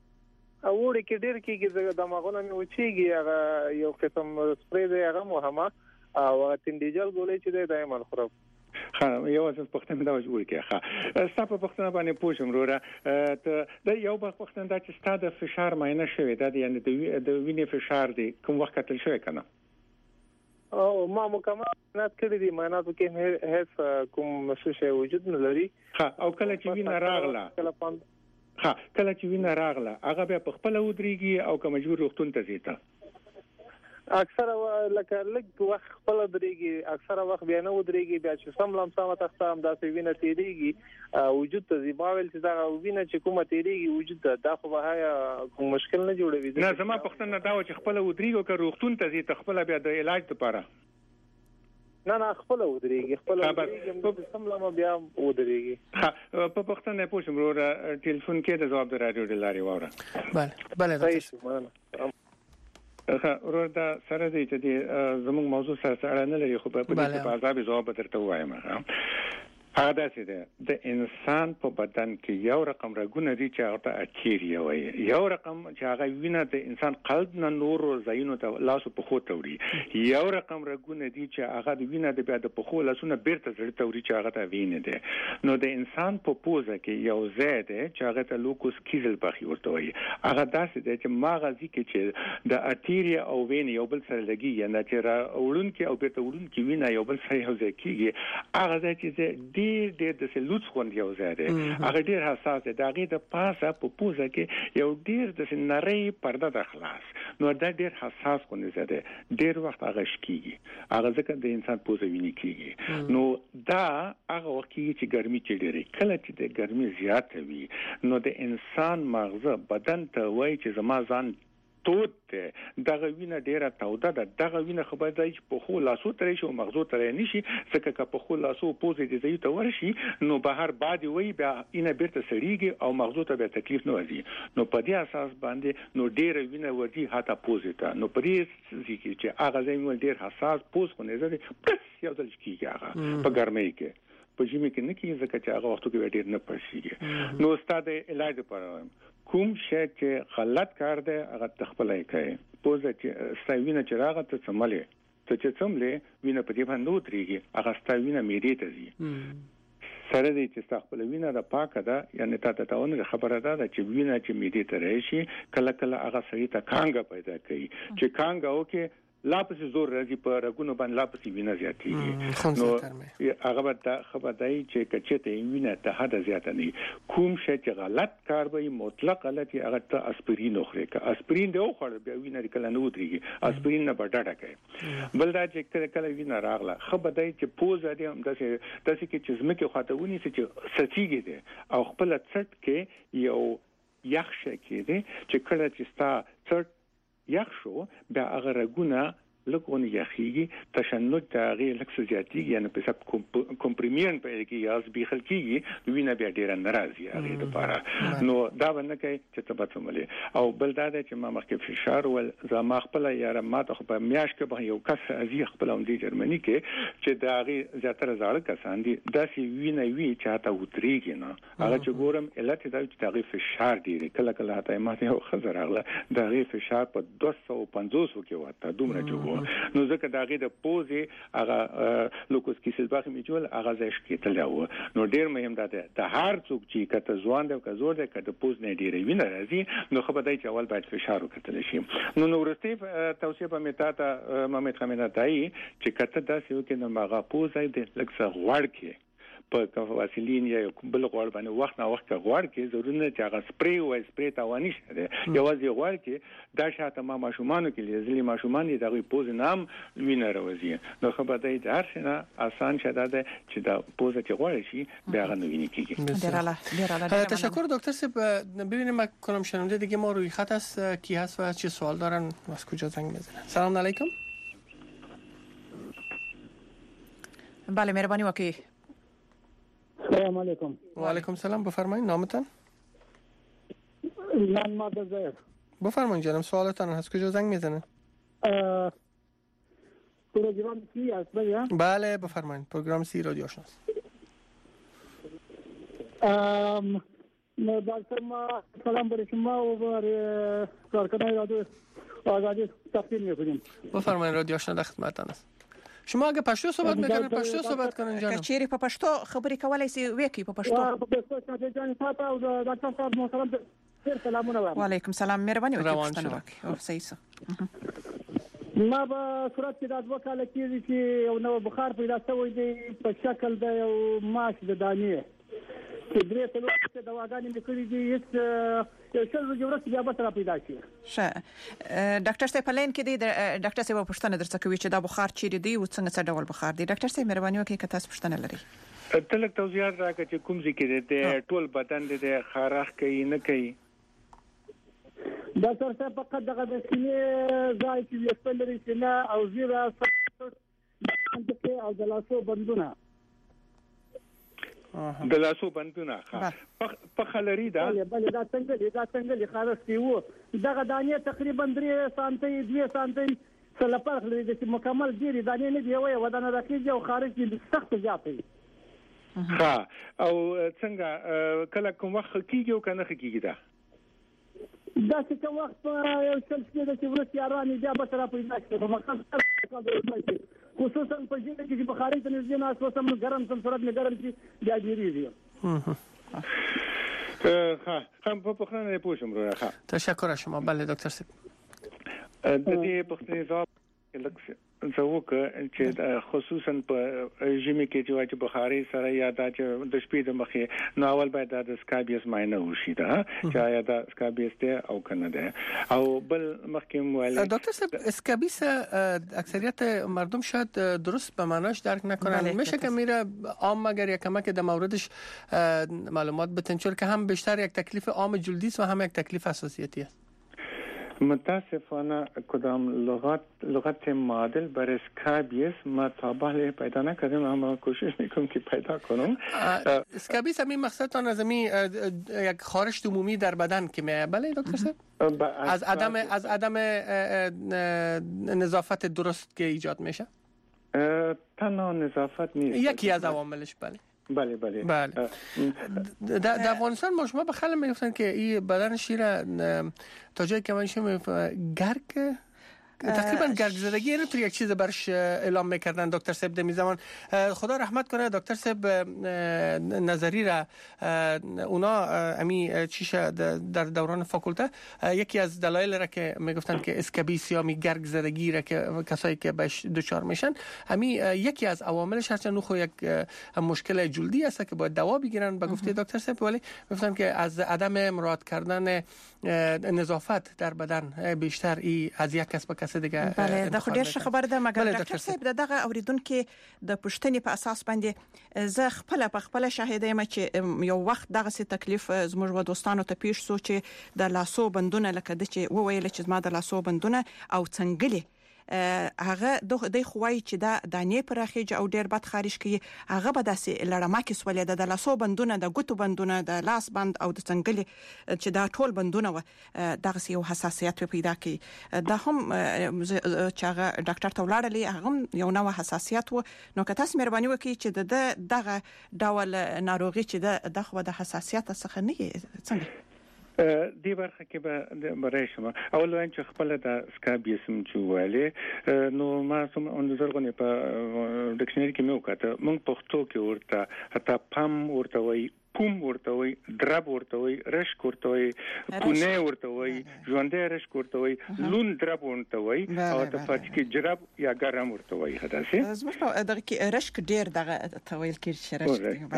Speaker 7: وړي کې ډیر کېږي د مغونه مې وچیږي هغه یو قسم سپری دی هغه مهمه او تندیجل ګولې چې دی دایمه خورم
Speaker 5: خا یو څه پښتنه دا جوړ کې ښه ستاسو پښتنه باندې پوښم وروره ته د یو بل پښتنه دا چې ستاسو د فشار معاینه شوی دا یعنی د وینې فشار دی کوم وخت کتل شوی کنه
Speaker 7: او ما مکمل معاینات کړی دي معاینات کې هیڅ کوم څه شی وجود نه لري
Speaker 5: ها او کله چې وینه راغله ها کله چې وینه راغله هغه به په خپل ودرېږي او که مجبور روغتون ته ځي
Speaker 7: اکثر لکه لږ وخت خپل درېږي اکثر وخت بیا نه ودرېږي بیا چې سم لمسامه تختام داسې وینه تیریږي وجود ته زیباول چې دا وینه چې کومه تیریږي وجود ته دا خو به کوم مشکل نه جوړوي
Speaker 5: نه زما پښتنه دا و چې خپل ودرېږي که روغتون ته ځي ته خپل بیا د علاج لپاره
Speaker 7: نه نه خپل ودرېږي خپل ودرېږي سم لمه بیا ودرېږي
Speaker 5: ها په پښتنه پوښتنه وروره ټلیفون کې د جواب د رادیو د لارې وره
Speaker 4: بله بله
Speaker 5: ښه ورور دا سره دی چې زموږ موضوع سره اړه نه لري خو په دې په عذاب جواب درته وایم هغه داسې ده د انسان په بدن کې یو رقم رګونه دي چې هغه ته ارتیریا وایي یو رقم چې هغه وینه د انسان قلب نه نور ځایونو ته لاس په خو توري یو رقم رګونه دي چې هغه د وینه د بیا د په خو لاسونه بیرته زړه توري چې هغه ته وینه ده نو د انسان په پوزه کې یو ځای ده چې هغه ته لوکوس کیزل بخي ورته وایي هغه داسې ده چې ماغزي کې چې د ارتیریا او وینه یو بل سره لګي یا چې را وړون کې او بیرته وړون کې وینه یو بل سره یو ځای کیږي هغه ځای چې ډیر ډیر د سلوټ خوند یو ځای دی هغه ډیر حساس دی دا غي د پاسه په پوزه کې یو ډیر د نری پرده د خلاص نو دا ډیر حساس خوند ځای دی ډیر وخت هغه شکیږي هغه ځکه د انسان پوزه ویني کیږي نو دا هغه وخت چې ګرمي چې ډیره کله چې د ګرمي زیات وي نو د انسان مغزه بدن ته وایي چې زما ځان توت دغه وینه ډیره توده ده دغه وینه خو باید چې په خو لاسو ترې شي او مغزو ترې نشي ځکه که په خو لاسو پوزې دې ځای ته ورشي نو بهر بعد وي بیا اینه بیرته سړیږي او مغزو ته به تکلیف نه وځي نو په دې اساس باندې نو ډیره وینه ورځي هاته پوزې ته نو په دې ځکه چې هغه ځای مول ډیر حساس پوز خو نه زده پس یو ځل کیږي هغه په ګرمۍ کې په ژمي کې نه کیږي ځکه چې هغه وختو کې ډیر نه پړسیږي نو ستاسو علاج لپاره کوم شی چې غلط کار دی هغه تخپلای کوي پوزه چې ستاوینه چې راغله ته سملې ته چې سملې وینه په دې باندې وتريږي هغه ستاوینه میری ته ځي سره دې چې تخپل وینه د پاکه ده یعنی تاسو ته ونه خبره ده چې وینه چې میری ته راشي کله کله هغه سړی ته کانګه پیدا کوي چې کانګه وکي لاپس زور راځي په رګونو باندې لاپس وینه زیاتېږي نو هغه به خبردای چې کچته وینه ته حد زیاته نه کوم شي چې غلط کار وي مطلق غلطي هغه ته اسپرین خوري که اسپرین دی خو بیا وینه کله نه ودرېږي اسپرین نه بډاډه کوي بل دا چې کله کله وینه راغله خبردای چې پوز دی هم داسې داسې کې چې زمکه خاطونی چې سچیږي دی او خپل څټ کې یو یخ شي کې دی چې کله چې ستا څټ یخ شو بیا هغه رګونه لکونه یخیږي تشنج د هغه لکس زیاتیږي یعنی په سب کمپریمین په کې یا ځبیخل کیږي وینه بیا ډیر ناراضي هغه لپاره نو دا باندې کوي چې تبعتملې او بل دا چې ما مخکې فشار ول زما خپل یاره ماته خو په میاش کې به یو کس ازي خپل هم دی جرمني کې چې دا هغه زیاتره زاړه کسان دي داسې وینه وی چې تا وتريږي نه هغه چې ګورم علت دا چې هغه فشار دی کله کله هته ماته یو خزر اغله دا هغه فشار په دوه سوه پنځوس کې وته دومره جو نو ځکه دا غي د پوزې هغه لوکوس کیسلباخ میجول هغه ځای شکیتل و نو ډیر مهم ده د هر څوک چې کته ځوان دی که زور دی که د پوز نه ډیره وینه راځي نو خو به دای چې اول باید فشار وکړل شي نو نو ورسته توصیه په میتا ته محمد خمینه دای چې کته داسې وکړي نو هغه پوز دی لکه غوړ کې په واسلین یا بل غوړ باندې وخت نه وخت غوړ کې ضروري نه چې هغه سپری او سپری تاوانی شه یوازې غوړ کې دا شاته ما ماشومان کې لزلي ماشومان دي دغه پوز نام وینه راوځي نو خو به دای دار شنه آسان شته چې دا پوز چې غوړ شي بیا غو ویني کیږي
Speaker 3: دراله دراله
Speaker 4: تشکر دکتر صاحب ببینیم کنم شنونده دیگه ما روی خط است کی هست و چه سوال دارن از کجا زنگ بزنن سلام علیکم
Speaker 3: بله مهربانی وکي
Speaker 8: السلام علیکم
Speaker 4: و علیکم سلام بفرمایید نامتان
Speaker 8: من مادر زاید
Speaker 4: بفرمایید جناب سوالتان هست کجا زنگ میزنه
Speaker 8: پروگرام سی است بله
Speaker 4: بله بفرمایید پروگرام سی رادیو آشناست
Speaker 8: نو دکتر ما سلام بر شما و بر کارکنان رادیو آزادی تقدیم می‌کنیم.
Speaker 4: بفرمایید رادیو آشنا در خدمتتان است. شما اگه پښتو صحبت می‌کنید پښتو صحبت کنین جانم.
Speaker 3: که چیرې په پښتو خبرې کولای شي وکي په پښتو.
Speaker 8: په پښتو کې جان تاسو او ډاکټر صاحب محترم ډیر سلامونه وایم.
Speaker 3: وعلیکم سلام مهرباني وکړئ پښتنه وکړئ. او صحیح څه.
Speaker 8: ما به صورت کې د دوه کال کېږي چې یو نو بخار پیدا شوی دی په شکل د یو ماش د دانې. چې درې څلور څه دواګانې مې کړې دي هیڅ یو څه ورځې بیا به تر پیدا شي.
Speaker 3: ښه ډاکټر صاحب پلان کې دی ډاکټر صاحب پښتنه درڅ کوي چې دا بخار چیرې دی او څنګه څه ډول بخار دی. ډاکټر صاحب مهرباني وکړئ که تاسو پښتنه لري.
Speaker 5: تلک توضیحات راکړه چې کوم ځای کې دی ټول بدن دی خارخ کوي نه کوي.
Speaker 8: ډاکټر صاحب فقط دغه د سینې ځای چې خپل لري سینه او زیرا او د لاسو بندونه
Speaker 5: د لاسو بندونه په خلري دا
Speaker 8: بل دا څنګه دا څنګه لخرستي وو دغه دانې تقریبا درې سانتي دوه سانتي سره فرق لري چې مکمل ډیری دانې نه دی وای ودانه راکېږي او خارج دي سخت زیاتې.
Speaker 5: ها او څنګه کله کوم وخت کېږي او کنه کېږي دا
Speaker 8: دا چې کوم وخت یو څل کې د چورس یارانې بیا به تر پیدا شي په مقصد خصوصا په ژمي کې چې بخاري ته نږدې نه اوسه هم ګرم سم صورت نه ګرم شي بیا ډیریږي.
Speaker 5: ها هم په پخنه نه پوښم را ها
Speaker 4: تشکر از شما. بله دکتر صاحب
Speaker 5: د دې پخنه ځواب لکه څوک چې خصوصا په ژمي کې چې بخاري سره یا د شپې د مخې نو اول باید د سکابیس ماینه وشي دا چې یا د سکابیس ته او کنه ده او بل مخکې موالي.
Speaker 4: دکتر صاحب اسکابیس اکثریت مردم شاید درست به معناش درک نکنن. میشه که میره عام مگر یک کمک در موردش معلومات بتن چون که هم بیشتر یک تکلیف عام جلدی است و هم یک تکلیف حساسیتی است.
Speaker 5: متاسفانه کدام لغت لغت معادل بر اسکابیس مطابق پیدا نکردم اما کوشش میکنم که پیدا کنم.
Speaker 4: اسکابیس همین مقصدتان از همین یک خارش عمومی در بدن که میه. بله دکتر صاحب از عدم از عدم نظافت درست که ایجاد میشه.
Speaker 5: تنها نظافت نیست
Speaker 4: یکی از عواملش. بله
Speaker 5: بله بله
Speaker 4: بله. در افغانستان ما شما بخاله میگفتن که این بدن شیر تا جایی که من شما گرگ تقریبا گرگ زدگی اینو تو یک چیز برش اعلام میکردن دکتر صاحب دمی زمان. خدا رحمت کنه دکتر صاحب نظری را اونا امی چیشه در دوران فاکولته یکی از دلایل را که میگفتن که اسکابیس یا می گرگ زدگی را که کسایی که بهش دچار میشن امی یکی از عواملش هرچند خو یک مشکل جلدی است که باید دوا بگیرن به گفته دکتر صاحب ولی میگفتن که از عدم مراعات کردن نظافت در بدن بیشتر ای از یک کس به کس دیگه.
Speaker 3: بله دا خو ډیر ښه خبر ده مګر ډاکټر صاحب دغه اوریدونکو د پښتنې په اساس باندې زه خپل په خپل شاهد یم چې یو وخت دغه څه تکلیف زموږ و دوستانو ته پیښ سو چې د لاسو بندونه لکه د چې وویل چې ما د لاسو بندونه او څنګهلی هغه د خوای چې دا دانې پرخیج او ډیر بد خارج کی هغه به داسې لړماکې سولې د لاسو بندونه د ګوتو بندونه د لاس بند او د څنګهلی چې دا ټول بندونه و دغه یو حساسیت پیدا کی دا هم چې هغه ډاکټر ته ولاړلې هغه یو نوې حساسیت و نو که تاسو مهرباني وکړئ چې د دغه ډول ناروغي چې د خو د حساسیت څخه نه څنګه
Speaker 5: دی برخه کې به برای شما اول وایم چې خپل د سکابیسم جوړلې نو ما سم اندازورغونې په ډکشنری کې مې وکړه موږ پښتو کې ورته حتی پم ورته وای پوم ورته وای درب ورته وای رشک ورته وای پونه ورته وای ژوندې رشک ورته وای لون درب ورته وای او ته پاتې کې جرب یا ګرم ورته وای هداسه
Speaker 3: زموږ دغه کې رشک ډیر دغه تویل کې شرشک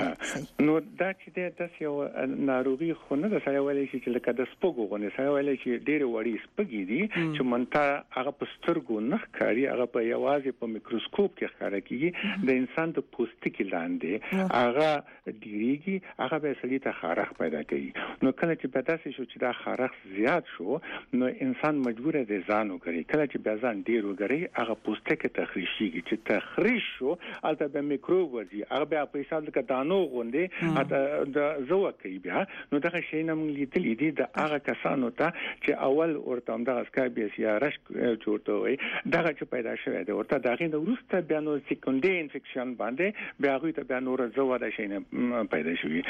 Speaker 5: نو دا چې د یو ناروغي خونه د سره ولې چې لکه د سپوږو غونې سره ولې چې ډیر وړي سپګي دي چې مونته هغه پسترګو نه ښکاری هغه په یوازې په میکروسکوپ کې ښکارا کیږي د انسان د پوستکي لاندې هغه ډیریږي هغه به سړی ته خارخ پیدا کوي نو کله چې پیدا شي چې دا خارخ زیات شو نو انسان مجبور دی ځان وکړي کله چې بیا ځان ډیر وګړي هغه پوستکي ته خریشيږي چې تخریش شو البته به میکروب ورځي هغه بیا په حساب د دانو غوندې د زوه کوي بیا نو دا شي نه موږ لیدل دي د هغه کسانو ته چې اول ورته هم د اسکابیس یا رشک جوړته وي دا چې پیدا شوی دی ورته دا غي د وروسته بیا نو سیکنډري انفیکشن باندې بیا غوي ته بیا نور زوه د شي نه پیدا شوی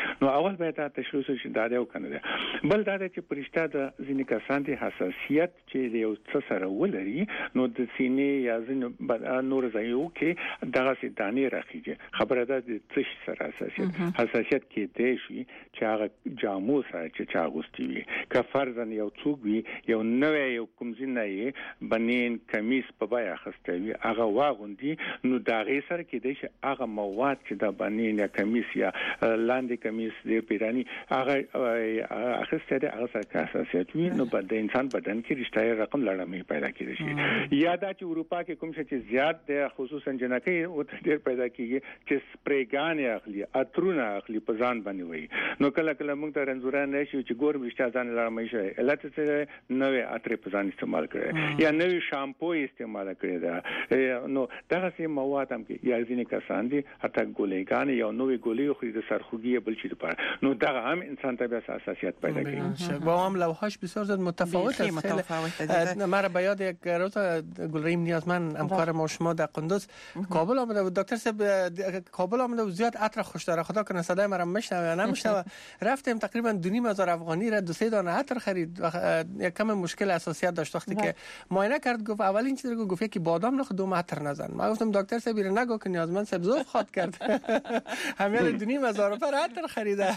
Speaker 5: نو اول باید تشخیص شي دا یو کنه بل دا چې پرشته د ځینې کسان د حساسیت چې یو څه سره ولري نو د سینې یا ځینې نور ځایو کې دغه سي دانې راخیږي خبره ده د څه سره حساسیت حساسیت کې دی شي چې هغه جامو سره چې چا غوستي وي که فرضاً یو څوک وي یو نوې یو کومزینه یې بنین کمیس په بای اخسته وي هغه واغوندي نو دا غي سره کې دی چې هغه مواد چې د بنین یا کمیس یا لاندې کمیس د پیرانی هغه اخسته دی هغه سره حساسیت وي نو د انسان بدن کې رښتیا رقم لړمې پیدا کیږي شي یا دا چې اروپا کې کوم څه چې زیات دی خصوصا جنکې او ډېر پیدا کیږي چې سپریګان اخلي اترونه اخلي په ځان باندې وي نو کله کله موږ ته رنځوران نشي چې ګور وشته ځان لړمې شي علت څه نوې اترې په ځان استعمال کړي یا نوې شامپو استعمال کړي دا نو دغه سي مواد هم کې یا ځینې کسان دي حتی ګولېګان یا نوې ګولې خو د سرخوږي بل شي لپاره نو دغه هم انسان ته بیا حساسیت پیدا کوي
Speaker 4: با هم لوحاش بسیار زیاد متفاوت است. مرا به یاد یک روز گلریم نیازمند همکار ما شما در قندوز کابل آمده بود دکتر صاحب کابل آمده بود زیاد عطر خوش داره خدا کنه صدای مرا میشنوه یا نمیشنوه رفتیم تقریبا دو نیم هزار افغانی را دو سه دانه عطر خرید یک کم مشکل اساسیت داشت وقتی که معاینه کرد گفت اولین چیزی رو گفت که بادام نخ دو عطر نزن ما گفتم دکتر صاحب رو نگو که نیازمند صاحب زوف خاط کرد همین دو نیم هزار روپیه عطر خریده.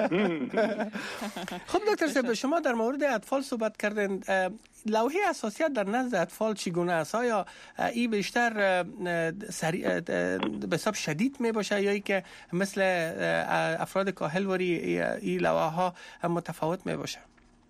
Speaker 4: خب دکتر صاحب شما در مورد اطفال صحبت کردین لوحه اساسیت در نزد اطفال چگونه است؟ آیا این بیشتر سریع به حساب شدید می باشه یا ای که مثل افراد کاهل وری این لوحه ها متفاوت می باشه؟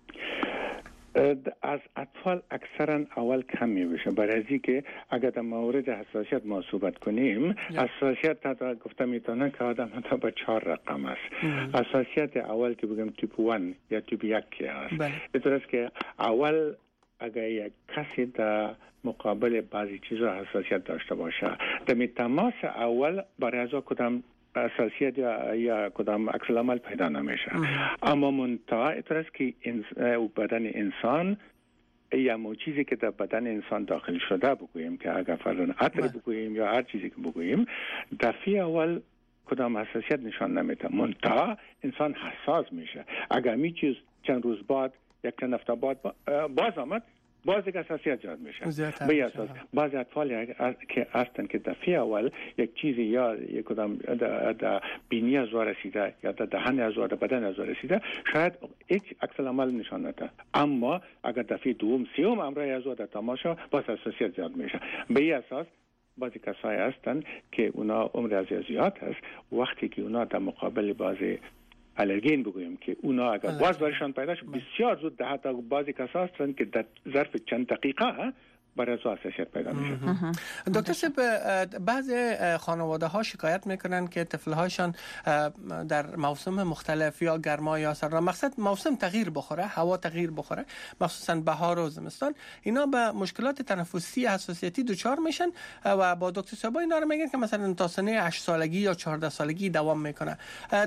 Speaker 5: از اطفال اکثرا اول کم می بشه برای از که اگر در مورد حساسیت ما صحبت کنیم حساسیت تا گفتم میتونه که آدم تا به چهار رقم است حساسیت اول که بگم تیپ یک یا تیپ یک است به طور است که اول اگر یک کسی در مقابل بعضی چیزا حساسیت داشته باشه در تماس اول برای از کدام حساسیت یا یا کدام عکس العمل پیدا نمیشه اما منتها اینطور است که بدن انسان یا مو چیزی که در بدن انسان داخل شده بگوییم که اگر فرضاً عطر بگوییم یا هر چیزی که بگوییم دفعه اول کدام حساسیت نشان نمیده منتها انسان حساس میشه اگر می چیز چند روز بعد یک چند هفته بعد باز آمد باز یک حساسیت زیاد میشه به اساس بعضی اطفال که هستن که دفعه اول یک چیزی یا یک کدام در بینی از رسیده یا در دهن از در بدن از رسیده شاید هیچ عکس العمل نشان نده اما اگر دفعه دوم سوم امرای از در تماشا باز حساسیت زیاد میشه به اساس بعضی کسایی هستن که اونا عمر از زیاد هست وقتی که اونا در مقابل بعضی الرژین بگوییم که اونا اگر باز برشان پیدا شد بسیار زود ده تا بعضی کسا هستند که در ظرف چند دقیقه برای از حساسیت پیدا میشه.
Speaker 4: دکتر صاحب بعضی خانواده ها شکایت میکنن که طفل هاشان در موسم مختلف یا گرما یا سرما مقصد موسم تغییر بخوره هوا تغییر بخوره مخصوصا بهار و زمستان اینا به مشکلات تنفسی حساسیتی دچار میشن و با دکتر صاحب اینا رو میگن که مثلا تا سن هشت سالگی یا چهارده سالگی دوام میکنه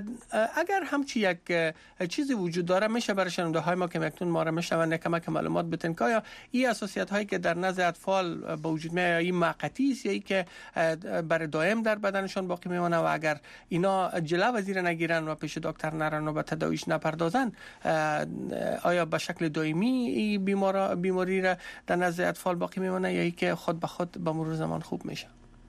Speaker 4: اگر همچی یک چیزی وجود داره میشه برای شنونده های ما که مکنون ما رو میشنون کمک معلومات بدین که آیا این حساسیت هایی که در نزد اطفال به وجود میاد این موقتی است یا که برای دائم در بدنشان باقی میمونه و اگر اینا جلو وزیر نگیرن و پیش دکتر نرن و به تداویش نپردازن آیا به شکل دائمی این بیمار بیماری را در نزد اطفال باقی میمونه یا که خود به خود به مرور زمان خوب میشه؟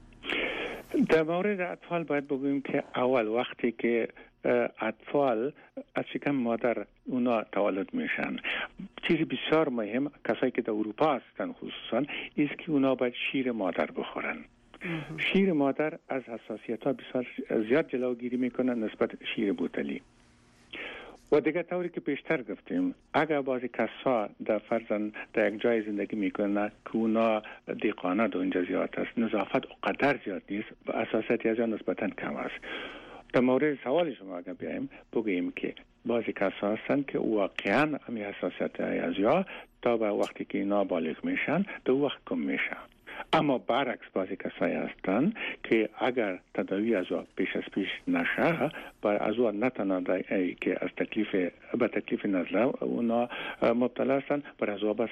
Speaker 5: در مورد اطفال باید بگوییم که اول وقتی که اطفال از شکم مادر اونا تولد میشن چیزی بسیار مهم کسایی که در اروپا هستن خصوصا است که اونا باید شیر مادر بخورن شیر مادر از حساسیت ها بسیار زیاد جلوگیری میکنه نسبت شیر بوتلی و دیگه طوری که پیشتر گفتیم اگر بعضی کسا در فرزن در یک جای زندگی میکنه که اونا دیقانه دو اینجا زیاد است نظافت قدر زیاد نیست و حساسیت از نسبتا کم است در مورد سوال شما اگر بیاییم بگوییم که بعضی کسا هستن که واقعا همی حساسیت از یا تا به وقتی که اینا بالغ میشن دو وقت کم میشن اما برعکس بعضی کسایی هستن که اگر تداوی از او پیش از پیش نشه بر از او نتنه که از تکلیف به تکلیف نزله اونا مبتلا هستن بر از او بس از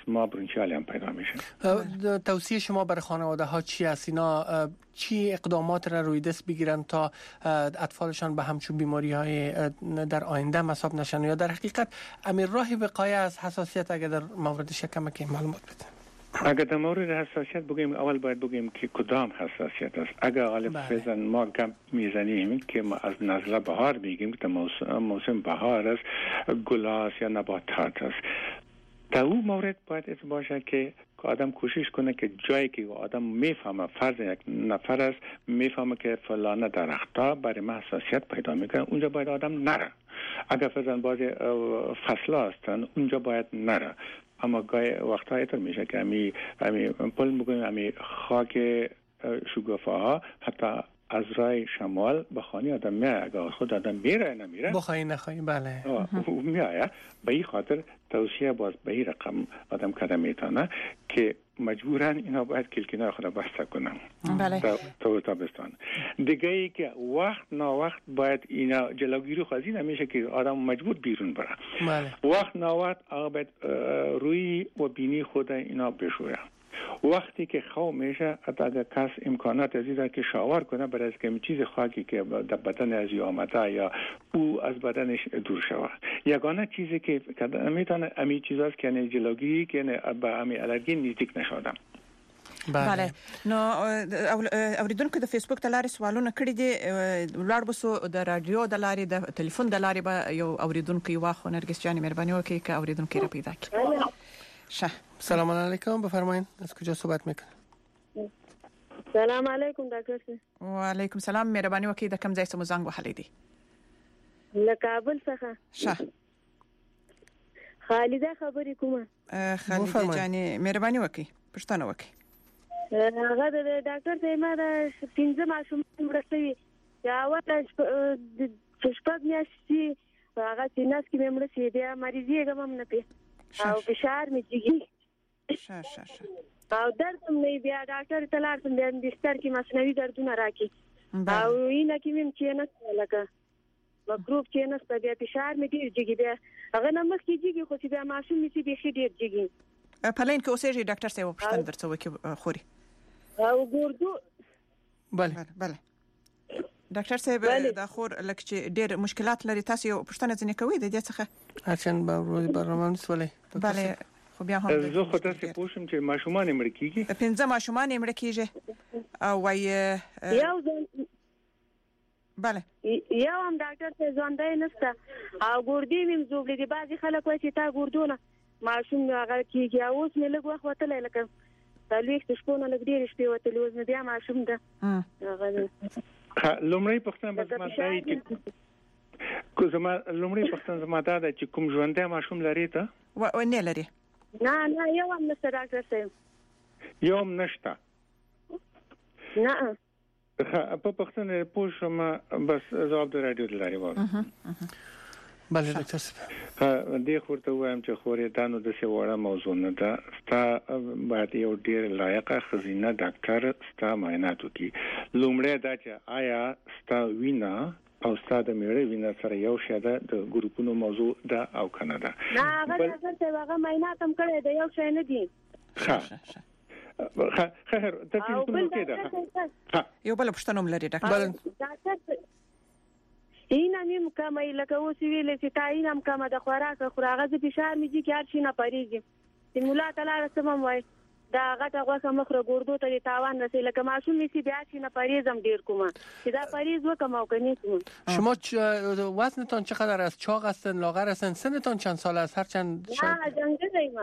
Speaker 5: آسما برونشیال هم پیدا میشه.
Speaker 4: توصیه شما برای خانواده ها چی است؟ اینا چی اقدامات را روی دست بگیرن تا اطفالشان به همچون بیماری های در آینده مصاب نشن، یا در حقیقت امیر راه وقایه از حساسیت اگر در مورد شکم که معلومات بده؟
Speaker 5: اگر در مورد حساسیت بگیم، اول باید بگیم که کدام حساسیت است. اگر غالب فیزن ما گپ میزنیم که ما از نزله بهار میگیم که موسم, موسم بهار است، گلاس یا نباتات است. در اون مورد باید از باشه که آدم کوشش کنه که جایی که آدم میفهمه، فرض یک نفر است میفهمه که فلانه درختا برای ما حساسیت پیدا میکنه، اونجا باید آدم نره. اگر فرضاً بعضی فصل هستن اونجا باید نره. اما گاهی وقتا اینطور میشه که امی امی پل میگویم امی خاک شگوفه ها حتی از رای شمال به خانه آدم میایه. اگر خود آدم میره نمیره
Speaker 4: بخواهی نخواهی بله
Speaker 5: میایه. به این خاطر توصیه باز به این رقم آدم کرده میتونه که مجبورن اینا باید کلکینا خود بسته کنن
Speaker 3: بله
Speaker 5: تا تابستان. دیگه ای که وقت نا وقت باید اینا جلوگیری خوازی نمیشه که آدم مجبور بیرون بره.
Speaker 4: بله.
Speaker 5: وقت نا وقت باید روی و بینی خود اینا بشوره. وقتی که خواب میشه حتی اگر کس امکانات ازیده که شاور کنه برای از که چیز خاکی که در بدن از یا آمده یا او از بدنش دور شود. یگانه چیزی که میتونه امی چیز است که جلوگیری که به امی الرژی نزدیک نشودم.
Speaker 3: بله. نو اوریدونکو د فیسبوک د لارې سوالونه کړی دي، ولر بوسو د رادیو د لارې د ټلیفون د لارې به یو اوریدونکو یو واخو نرګس جان مهرباني وکړئ که اوریدونکو را پیدا کړي. شه
Speaker 4: سلام علیکم، بفرمایید از کجا صحبت میکنید؟
Speaker 6: سلام علیکم ډاکټر.
Speaker 3: و علیکم سلام، مهرباني وکړئ د کوم ځای څخه زنګ وهلی دی؟
Speaker 6: له کابل څخه.
Speaker 3: شه
Speaker 6: خالده خبرې کومه.
Speaker 3: خالده جان مهرباني وکړئ پښتنه وکړئ.
Speaker 6: هغه د ډاکټر زما د پنځه ماشوم مرستوي یا وته شپږ میاشتې هغه چې ناس کې مې مرستي بیا مریضي کوم نه پی او فشار مې جګي.
Speaker 3: شه شه شه
Speaker 6: او درد مې بیا ډاکټر ته لاړم بیا د ستر کې مصنوعي دردونه راکې او اینه کې مې چې نه لکه مګروپ چې نه ست بیا فشار مې ډیر جګي بیا هغه نه مخ کې جګي خو چې بیا ماشوم مې چې به ډیر جګي.
Speaker 3: پلین کې اوسېږي ډاکټر صاحب پښتنه درته وکي خوري
Speaker 6: او ګردو.
Speaker 4: بله
Speaker 3: بله ډاکټر صاحب دا خور لکه چې ډېر مشکلات لري، تاسو یو پښتنه ځنې کوي د دې څخه
Speaker 4: اچن به روز برنامه نسولې.
Speaker 3: بله خو بیا هم
Speaker 5: زه خو تاسو پوښتم چې ماشومان مړ کیږي،
Speaker 3: پنځه ماشومان مړ کیږي او وای
Speaker 6: یو ځل
Speaker 3: بله
Speaker 6: یو هم ډاکټر ته ځوندای نشته او ګردې مې زوبلې دي. بعضی خلک وایي چې تا ګردونه ماشوم هغه کیږي او اوس مې لږ وخت وتلې لکه تلويخ شپونه لږ ډېر شپې وتلې اوس مې بیا ماشوم ده. هغه
Speaker 5: لومړی پښتنه بس ما دای چې کو زما لومړی پښتنه زما دا چې کوم ژوندې ماشوم لري ته
Speaker 3: و نه لري؟
Speaker 6: نه نه یو هم نشته ډاکټر صاحب،
Speaker 5: یو هم نشته.
Speaker 6: نه
Speaker 5: په پښتنه پوښتنه بس جواب د رادیو لري وایي.
Speaker 4: بله ډاکټر صاحب
Speaker 5: دې خورته وایم چې خورې دانو د څه وړه موضوع نه ده. ستا باید یو ډیر لایقه خزینه ډاکټر ستا معاینات وکړي. لومړی دا چې آیا ستا وینا او ستا د میړه وینا سره یو شی ده د ګروپونو موضوع ده او کنه ده؟
Speaker 6: نه هغه ډاکټر صاحب هغه معاینات هم کړی دی، یو شی نه دی.
Speaker 5: ښه ښه خیر ته څه کوم کې ده؟
Speaker 3: یو بل پښتنوم لري ډاکټر
Speaker 6: اینا مې کومه لکه اوس ویلې چې تا اینا هم کومه د خوراک خوراغه د فشار مې چې هر شي نه پریږي چې مولا تعالی سمم وای دا هغه ته غوښه مخره ګوردو ته تاوان رسې لکه ماشوم مې چې بیا چې نه پریزم ډیر کومه چې دا پریز وکم او کني.
Speaker 4: شما وزنتون چقدر است؟ چاق هستن، لاغر هستن؟ سنتون چند سال است؟ هر چند
Speaker 6: نه جنگه دایم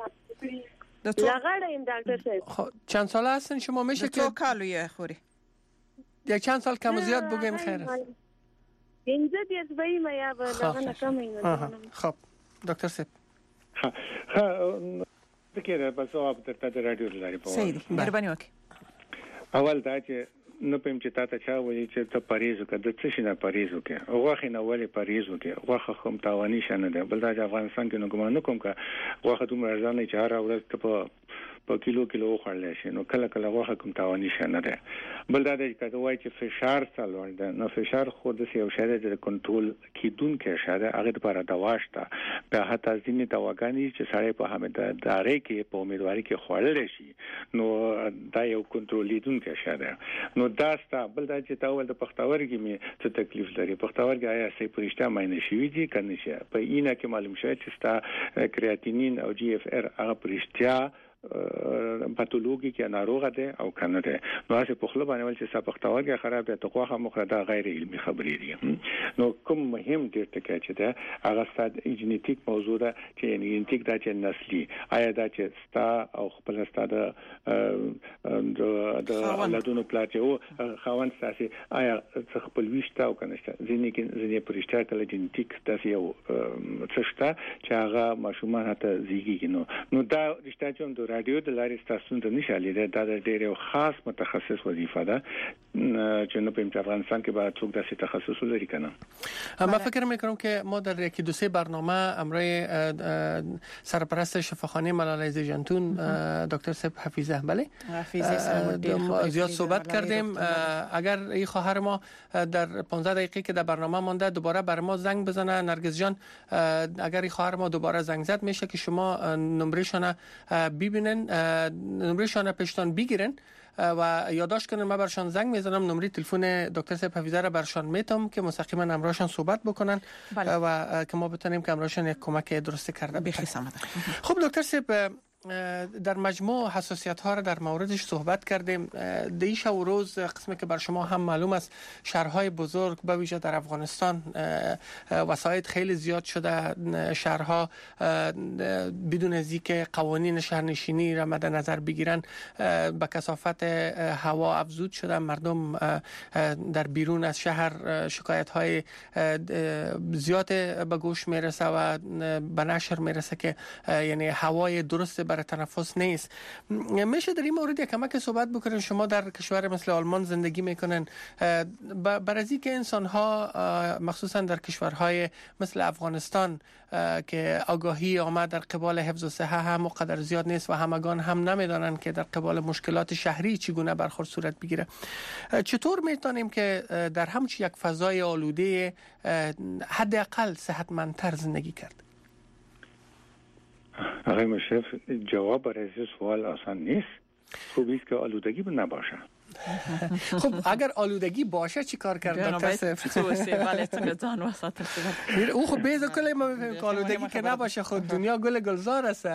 Speaker 6: لاغرم ډاکټر صاحب.
Speaker 4: چند سال هستن شما؟ میشه که
Speaker 3: تو کالویه خوری
Speaker 4: یک چند سال کم و زیاد بگیم خیر است.
Speaker 6: پنځه دیس به ما یا به لغه نه کمه.
Speaker 4: خب دکتر صاحب
Speaker 5: ها ها دغه په جواب درته د رادیو لري په
Speaker 3: سید مهرباني وکړئ.
Speaker 5: اول دا چې نو پم چې تاسو چا وایي چې ته پریز وکړه د څه شي نه پریز وکړه غوښه نه ولې پریز وکړه غوښه کوم تاواني شنه ده بل دا افغانستان کې نو ګمان کوم کا غوښه دومره ارزانه چې هر ورځ ته په په کیلو کیلو خورل شي نو کله کله غوښه کوم تاواني شنه ده. بل دا د کده وای چې فشار څلور ده نو فشار خود سه یو شاده د کنټرول کیدون کې شاده هغه لپاره دواشته به حتی ځینې دواګانی چې سړی په همدا داري کې په امیدواري کې خورل شي نو دا یو کنټرولیدون کې شاده نو دا ستا بل دا چې تاول د پختاورګي می څه تکلیف لري پختاورګي آیا سې پرشته ماینه شوی دي کنه شي په اینه کې معلوم شوی چې ستا کریاتینین او جی اف ار هغه پرشته پاتولوژي کې ناروغه ده او کنه ده نو هغه په خپل باندې ول چې سپختاورګي خراب ده توخه مخرده غیر علمي خبرې دي نو کوم مهم دي ټکی چې ده هغه ستاد جنټیک موضوع ده چې جنټیک دا چې نسلي آیا دا چې ستا او خپل ستا د د اولادونو پلاټو خوان ساسي آیا خپل وشته او کنه ځینې کې ځینې پرشته کله جنټیک تاسو یو څه چې هغه ماشومان هته زیږي نو نو دا رښتیا چې رادیو د لارې تاسو ته نشالي ده دا د ډېر خاص متخصص وظیفه ده چې نو په افغانستان کې باید څوک داسې تخصص لري کنه.
Speaker 4: ما فکر میکنم که ما در یکی دو سه برنامه امروی سرپرست شفاخانه ملالای زیجانتون دکتر صاحب حفیظه بله حفیظه زیاد صحبت کردیم. اگر این خواهر ما در پانزده دقیقه که در برنامه مانده دوباره بر ما زنگ بزنه نرگس جان اگر این خواهر ما دوباره زنگ زد میشه که شما نمرهشون ببینن نمرهشان پشتان بگیرن و یادداشت کنن من برشان زنگ میزنم نمره تلفن دکتر صاحب حفیظه را برشان میتم که مستقیما امروشان صحبت بکنن بله. و که ما بتونیم که امروشان یک کمک درست کرده بخیر. خب دکتر صاحب در مجموع حساسیت ها را در موردش صحبت کردیم. دیش و روز قسمی که بر شما هم معلوم است شهرهای بزرگ به ویژه در افغانستان وسایط خیلی زیاد شده شهرها بدون از اینکه قوانین شهرنشینی را مد نظر بگیرن به کثافت هوا افزود شده مردم در بیرون از شهر شکایت های زیاد به گوش میرسه و به نشر میرسه که یعنی هوای درست برای تنفس نیست. میشه در این مورد یک کمک صحبت بکنین؟ شما در کشور مثل آلمان زندگی میکنن بر از اینکه انسان ها مخصوصا در کشورهای مثل افغانستان که آگاهی آمد در قبال حفظ و صحه هم قدر زیاد نیست و همگان هم نمیدانند که در قبال مشکلات شهری چگونه برخورد صورت بگیره. چطور میتونیم که در همچین یک فضای آلوده حداقل صحتمندتر زندگی کرد؟
Speaker 5: آقای مشرف جواب برای این سوال آسان نیست. خوب است که آلودگی نباشه.
Speaker 4: خب اگر آلودگی باشه چی کار کرد دکتر صاحب؟ او خب بیزا کلی ما بفهمیم که آلودگی که نباشه خود دنیا گل گلزار است.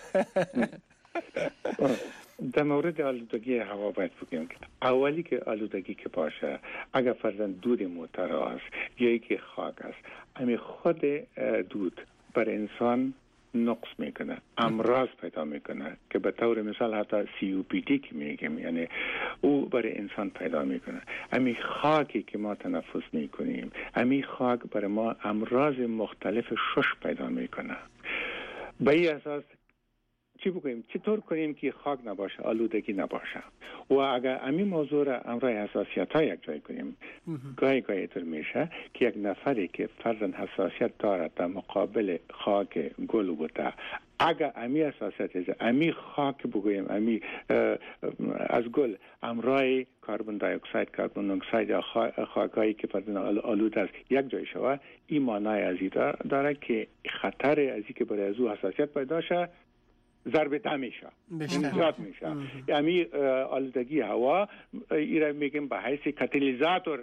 Speaker 5: در مورد آلودگی هوا باید بگیم که اولی که آلودگی که باشه اگر فرضاً دود موتر است یا یکی خاک است امی خود دود بر انسان نقص میکنه امراض پیدا میکنه که به طور مثال حتی سی او پی دی که میگیم یعنی او برای انسان پیدا میکنه. امی خاکی که ما تنفس میکنیم امی خاک برای ما امراض مختلف شش پیدا میکنه. به این اساس چی بکنیم؟ چطور کنیم که خاک نباشه آلودگی نباشه و اگر امی موضوع را امرای حساسیت ها یک جای کنیم گاهی گاهی اینطور میشه که یک نفری که فرضاً حساسیت داره در مقابل خاک گل بوده اگر امی حساسیت است امی خاک بگویم امی از گل امرای کربن دی اکساید کربن مونوکساید یا خاکایی که فرضاً آلوده است یک جای شود این معنای از این داره که خطر از این که برای از او حساسیت پیدا شه ضرب دم میشه زیاد میشه. یعنی آلودگی هوا ایرا میگیم به حیث کاتالیزاتور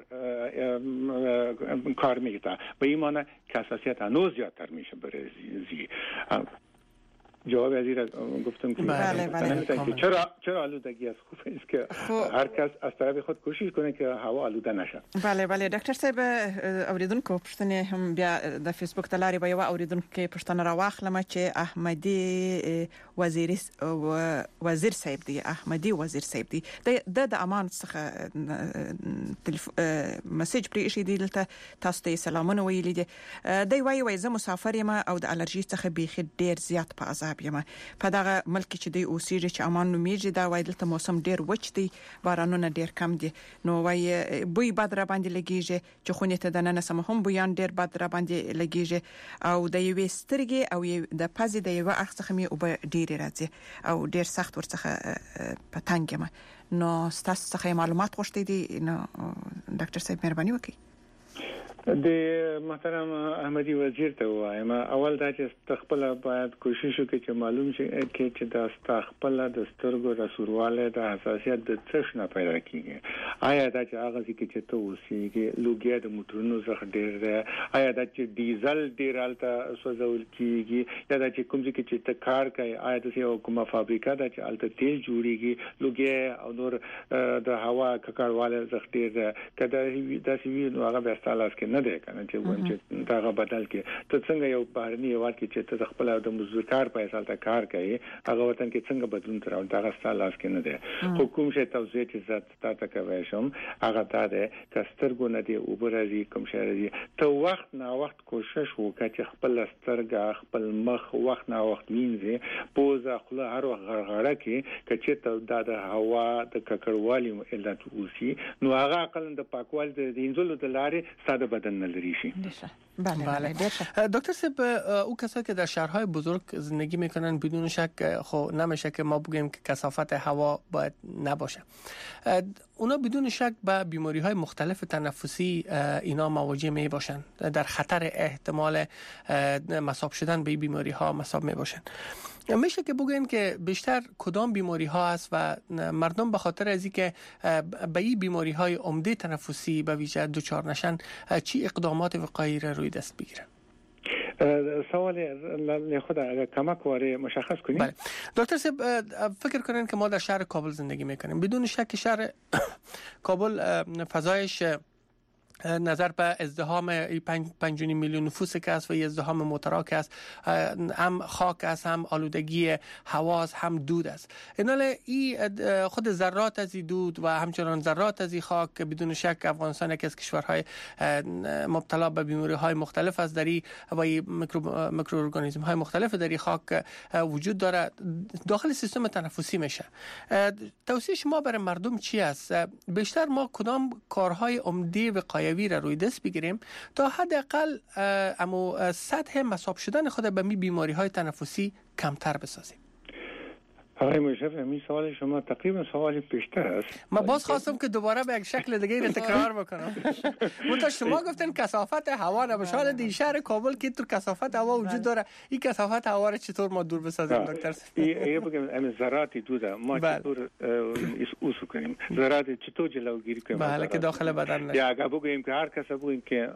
Speaker 5: کار میکنه به این معنی که حساسیت هنوز زیادتر میشه برای زی. جواب از این گفتم که
Speaker 3: بله بله
Speaker 5: چرا چرا آلودگی است خوب است که هر کس از طرف خود کوشش کنه که هوا آلوده نشه.
Speaker 3: بله بله ډاکټر صاحب اوریدونکو پښتنه هم بیا د فیسبوک تلاري به یو اوریدونکو پښتنه راواخلم چې احمدي وزیر وزیر صاحب دی احمدي وزیر صاحب دی د د امان څخه میسج پرې شي دی دلته تاسو ته سلامونه ویلي دي دی وایي وای زه مسافر یم او د الرجی څخه بيخي ډیر زیات په صاحب یم په دغه ملک چې دی اوسېږي چې امان نومیږي دا وایي دلته موسم ډیر وچ دی بارانونه ډیر کم دي نو وایي بوی باد را باندې لګیږي چې خونې ته د نن سم هم بویان ډیر باد را باندې لګیږي او د یوې سترګې او د پزې د یو اخ څخه مې او ډیر راځي او ډیر سخت ورڅخه پتنګ یم نو تاسو څخه معلومات غوښتي دي نو ډاکټر صاحب مهرباني وکړئ
Speaker 5: د محترم احمدي وزیر ته وایم اول دا چې خپل باید کوشش وکړي چې معلوم شي چې د خپل د سترګو رسورواله د حساسیت د څه نه پیدا کیږي آیا دا چې هغه چې ته اوسېږي لوګیا د موټرونو څخه ډیر دی آیا دا چې ډیزل ډیر الته سوځول کیږي یا دا چې کوم ځای چې ته کار کوي آیا د یو کومه فابریکه دا چې الته تیل جوړیږي لوګیا او نور د هوا ککړواله څخه ډیر کدا دا سی نو هغه به ستالاس کې نه دی کنه چې وایي چې دا بدل کې ته څنګه یو بهرني هیواد کې چې ته خپل د مزدور په حساب ته کار کوي هغه وطن کې څنګه بدلون تر او دا ستالاس کې نه دی حکومت شه توزیع چې ذات ستاسو کوي شم هغه دا ده چې سترګو نه دی او برازي کوم شهر دی ته وخت نه وخت کوشش وکړه چې خپل سترګه خپل مخ وخت نه وخت وینځي پوزه خپل هر وخت غرغړه کې چې ته د هوا د ککړوالي علت اوسي نو هغه عقل د پاکوال د انځلو د لارې ساده بدن نلری شي.
Speaker 3: بله بله
Speaker 4: دکتر صاحب او کسایی که در شهرهای بزرگ زندگی میکنن بدون شک خب نمیشه که ما بگیم که کثافت هوا باید نباشه اونا بدون شک با بیماری های مختلف تنفسی اینا مواجه می باشن در خطر احتمال مصاب شدن به بیماری ها مصاب می باشن میشه که بگوین که بیشتر کدام بیماری ها است و مردم به خاطر از اینکه به این بیماری های عمده تنفسی به ویژه دچار نشن چی اقدامات وقایعی را روی دست بگیرن؟
Speaker 5: سوال خود اگر کمک واره مشخص کنیم.
Speaker 4: بله دکتر صاحب فکر کنین که ما در شهر کابل زندگی میکنیم بدون شک شهر کابل فضایش نظر به ازدحام پنج میلیون نفوس که است و ازدحام موترها است هم خاک است هم آلودگی هوا است هم دود است اینال ای خود ذرات از دود و همچنان ذرات از خاک بدون شک افغانستان یکی از کشورهای مبتلا به بیماری های مختلف است دری و میکرو میکروارگانیسم های مختلف دری خاک وجود داره داخل سیستم تنفسی میشه توصیه شما برای مردم چی است بیشتر ما کدام کارهای عمده وقایعی را روی دست بگیریم تا حداقل امو سطح مصاب شدن خود به می بیماری های تنفسی کمتر بسازیم.
Speaker 5: آقای مشرف همین سوال شما تقریبا سوال پیشتر است.
Speaker 4: ما باز خواستم که دوباره به یک شکل دیگه را تکرار بکنم. منتها شما گفتن کثافت هوا نباشه در شهر کابل که تو کثافت هوا وجود داره این کثافت هوا را چطور ما دور بسازیم دکتر؟
Speaker 5: یه بگم ام ذرات دود ما چطور اوسو کنیم ذرات چطور جلوگیری کنیم
Speaker 4: بله که داخل بدن نشه
Speaker 5: یا اگه بگیم که هر کس بگیم که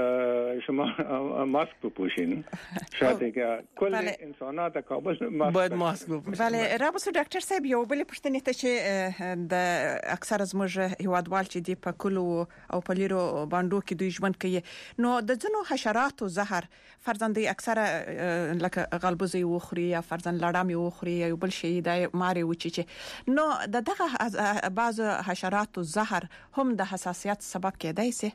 Speaker 5: شما ماسک بپوشین شاید که کل انسانات کابل
Speaker 4: باید ماسک بپوشن.
Speaker 3: بله رابطه ډاکټر صاحب یو بل پښتنې ته چې د اکثر زموږ هیوادوال چې دی په کلو او په لیرو باندو کې دوی ژوند کوي نو د ځنو حشراتو زهر فرضاً د اکثر لکه غلبوزي وخوري یا فرضاً لړامي وخوري یا بل شي د ماري وچی چې نو د دغه بعض حشراتو زهر هم د حساسیت سبب کېدای شي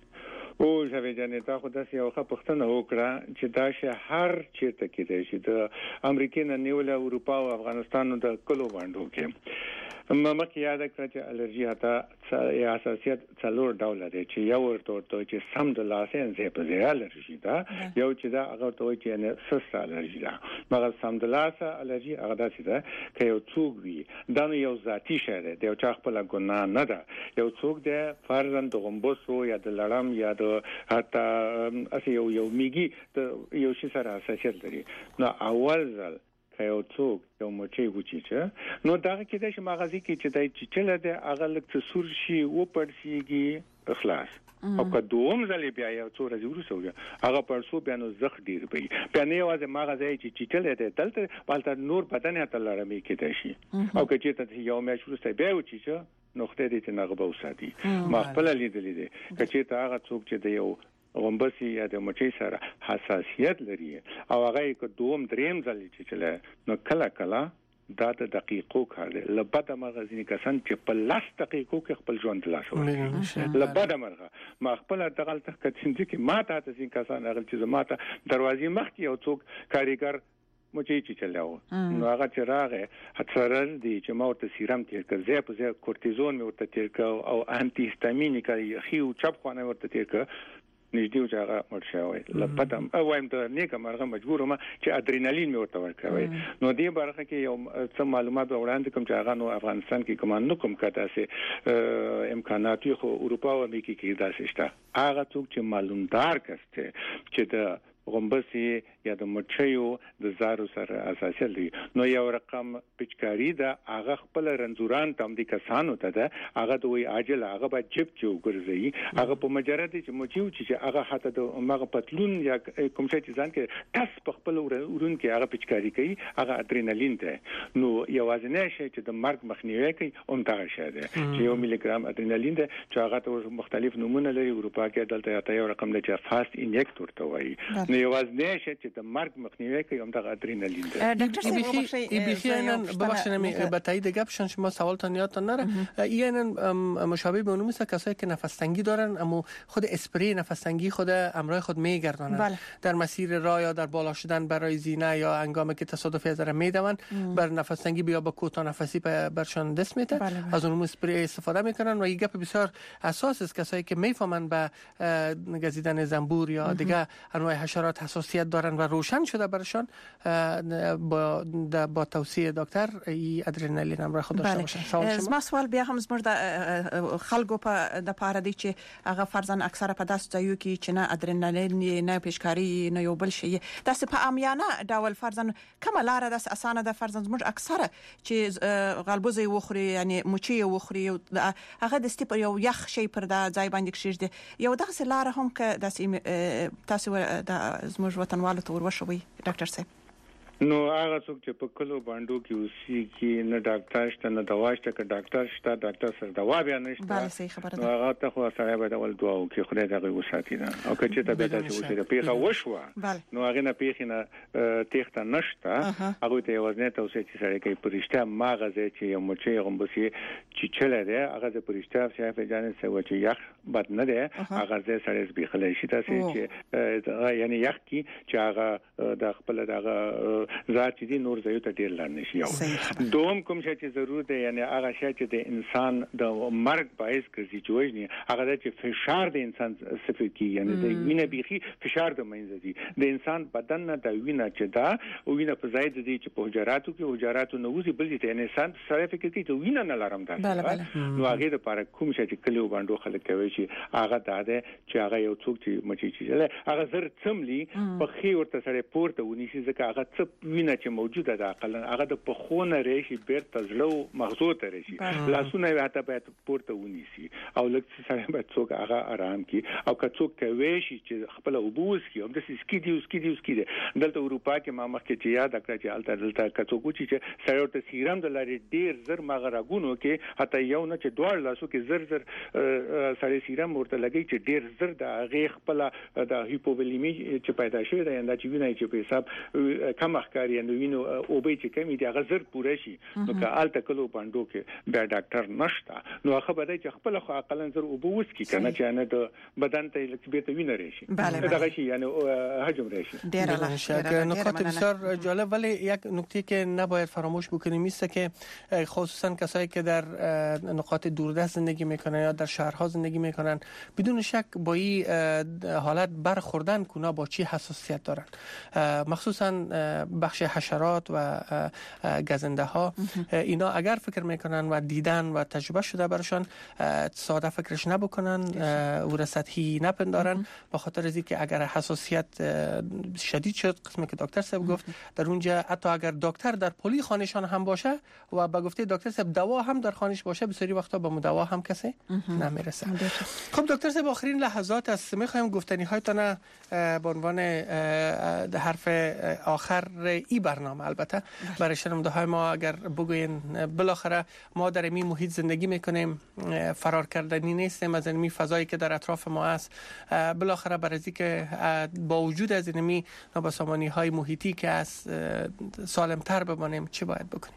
Speaker 5: او ژوند جنې تا خو داسې یو ښه پښتنه وکړه چې دا شه هر چیرته کې دی چې د امریکا نه نیول اروپا او افغانستان د کلو باندې کې ممکن یاد کړئ چې الرجی هتا یا حساسیت څلور ډول لري چې یو ورته چې سم د لاسین زه په ځای الرجی دا یو چې دا هغه ته چې نه سس الرجی دا مګر سم د لاسه الرجی هغه داسې ده چې یو څوک وي دا یو ذاتی شری دی یو چا خپل ګناه نه ده یو څوک دی فرضاً د غومبسو یا د لړم یا د حتی اسی یو یو میګي یو شي سره حساسیت لري نو اول ځل یو څوک یو موچي وچی چې نو دا کې د مغازي کې چې دای چې چله د هغه لکه سور شي و پړسیږي اخلاص او که دوم ځلې بیا یو څو ورځې وروسته هغه پړسو بیا نو زخ ډیر وي بیا نه یوازې مغازي چې چې چله د دلته والته نور بدن ته لړمې کې شي او که چې ته یو میاشت وروسته بیا وچی چې نقطه دې ته نغبه وساتي ما خپل لیدلې دي که چې ته هغه څوک چې د یو غومبسي یا د مچي سره حساسیت لري او هغه که دوم دریم ځل چې چله نو کله کله دا د دقیقو کار دی لبد مغازینی کسان چې په لاس دقیقو کې خپل ژوند لاس ورکړي لبد مرغه ما خپل دغه تخ کتنځ کې ما ته تاسو کسان هغه چې ما ته دروازې مخ کې یو څوک کاریګر مچې چې چلاو نو هغه چې راغی هڅرل دي چې ما ورته سیرم تیر کړ زه په زه کورتیزون مې ورته تیر کړ او انټي هیستامینیک خو چپ خونه ورته تیر کړ نږدې چې هغه مړ شوی لپاره او وایم ته نیکه مرغه مجبور ما چې ادرینالین مې ورته ورکوي نو دې برخه کې یو څه معلومات وړاندې کوم چې هغه نو افغانستان کې کوم نو کوم کته سي امکانات خو اروپا او امریکا کې داسې شته هغه څوک چې معلومدار کسته چې د غومبسي یا د مچيو د زارو سره اساسي دي نو یو رقم پچکاری دا هغه خپل رنزوران تم دي کسانو ته ده هغه دوی عاجل هغه به جيب کې وګرځي هغه په مجرد چې مچيو چې هغه حتی د مغه پتلون یا کوم څه چې ځان کې تاس په خپل ورون کې هغه پچکاری کوي هغه ادرینالین ده نو یوازینی شی چې د مرګ مخنیوي کوي اون دغه شی ده چې یو ملي ګرام ادرینالین ده چې هغه مختلف نمونه لري اروپا کې دلته یو رقم د فاست انجکټور ته وایي یوازینی شی چې د مرګ مخنیوي کوي هم د ادرینالین ده
Speaker 3: دکتر
Speaker 4: بخشی بخشی ببخشید به تایید گپشون شما سوالتان یادتان نره یعنی مشابه به اونم است کسایی که نفس تنگی دارن اما خود اسپری نفس تنگی خود همراه خود میگردانند در مسیر راه یا در بالا شدن برای زینه یا هنگامی که تصادفی از میدون بر نفس تنگی بیا با کوتاه نفسی برشان دست میده از اونم اسپری استفاده میکنن و این گپ بسیار اساس است کسایی که میفهمن به گزیدن زنبور یا دیگه انواع حشرات حساسیت دارن و روشن شده برشان با با توصیه دکتر ای ادرینالین هم را خود داشته باشن.
Speaker 3: سوال شما سوال بیا هم زمر د خلکو په د پاره دی چې هغه فرضاً اکثره په داس ځایو کې چې نه ادرینالین نه پیشکاری نه یو بل شي داس په امیانه ډول فرضاً کومه لار داس اسانه د فرضاً زمر اکثره چې غلبوزي وخوري یعنی مچي وخوري هغه د ستې په یو یخ شي پر د ځای باندې کشیږي یو دغه لار هم که داس تاسو د زمر وطنوالو ته ورشوي ډاکټر صاحب
Speaker 5: نو هغه څوک چې په کلو باندې کې اوسې کې نه ډاکټر شته نه دوا شته که ډاکټر شته ډاکټر سره دوا بیا نشته
Speaker 3: بله صحیح خبره ده
Speaker 5: نو هغه ته خو سره به ډول دعا وکړي خدای دغه وساتي نه او که چې ته به تاسو وشي د پیښه وشوه نو هغه نه پیښه نه تېخته نشته هغه ته یوازې توصیه چې سره کوي پرشته ماغزه چې یو مچي غومبسي چې چله ده هغه د پرشته صاحب جان سره چې یخ بد نه ده هغه زه سره زبېخلی شي تاسو چې یعنی یخ کی چې هغه د خپل دغه زار چې دي نور ځایو ته ډیر لاندې شي یو دوم کوم شي چې ضرورت دی یعنی هغه شي چې د انسان د مرګ باعث ګرځي چې وژني هغه چې فشار د انسان صفر کی یعنی د وینې بيخي فشار د منځ دي د انسان بدن نه د وینې چې دا وینې په ځای دي چې په حجراتو کې حجراتو نو وزي بل دي انسان سره فکر کوي چې وینې نه لارم دا نو هغه د پاره کوم شي چې کلیو باندې خلک کوي چې هغه داده چې هغه یو څوک چې مچي چې هغه زر څملي په خي ورته سره پورته ونیسي ځکه هغه څه وینه چې موجوده ده عقلن هغه د پخونه ریشي بیرته زړه مغزو ته ریشي لاسونه یې هته باید پورته ونیسي او لکه سره باید څوک هغه آرام کی او که څوک کوي چې خپل ابوس کی هم د سکیډي سکیډي سکیډي دلته اروپا کې ما مخکې چې یاد کړی چې الته دلته که څوک چې سره ته سیرم د لارې ډیر زر مغرغونو کې حتی یو نه چې دوه لاسو کې زر زر سره سیرم ورته لګي چې ډیر زر د هغه خپل د هیپوولیمی چې پیدا شوی دی دا چې ویني چې په حساب کم کاری نو وینو او به چې کمی دی غزر پوره شي نو که آلته کلو باندې کې بیا ډاکټر نشته نو هغه به چې خپل خو عقلن زر او بوس کی کنه چې نه د بدن ته لکبیته وینه راشي دغه شی یعنی حجم راشي
Speaker 3: ډیر الله
Speaker 4: نکات بسیار جالب ولی یک نکته که نباید فراموش بکنیم است که خصوصا کسایی که در نقاط دوردست زندگی میکنن یا در شهرها زندگی میکنن بدون شک با این حالت برخوردن کنا با چی حساسیت دارن مخصوصا بخش حشرات و گزنده ها اینا اگر فکر میکنن و دیدن و تجربه شده برشان ساده فکرش نبکنن او را سطحی نپندارن با خاطر از اینکه اگر حساسیت شدید شد قسمی که دکتر صاحب گفت در اونجا حتی اگر دکتر در پلی خانهشان هم باشه و به گفته دکتر صاحب دوا هم در خانهش باشه بسیاری وقتا با دوا هم کسی نمیرسه. خب دکتر صاحب آخرین لحظات است میخوایم گفتنی هایتان به عنوان حرف آخر ای برنامه البته برای شنونده های ما اگر بگوین بالاخره ما در این محیط زندگی میکنیم فرار کردنی نیستیم از این فضایی که در اطراف ما است بالاخره برای اینکه با وجود از این نابسامانی های محیطی که است سالم تر بمانیم چی باید بکنیم؟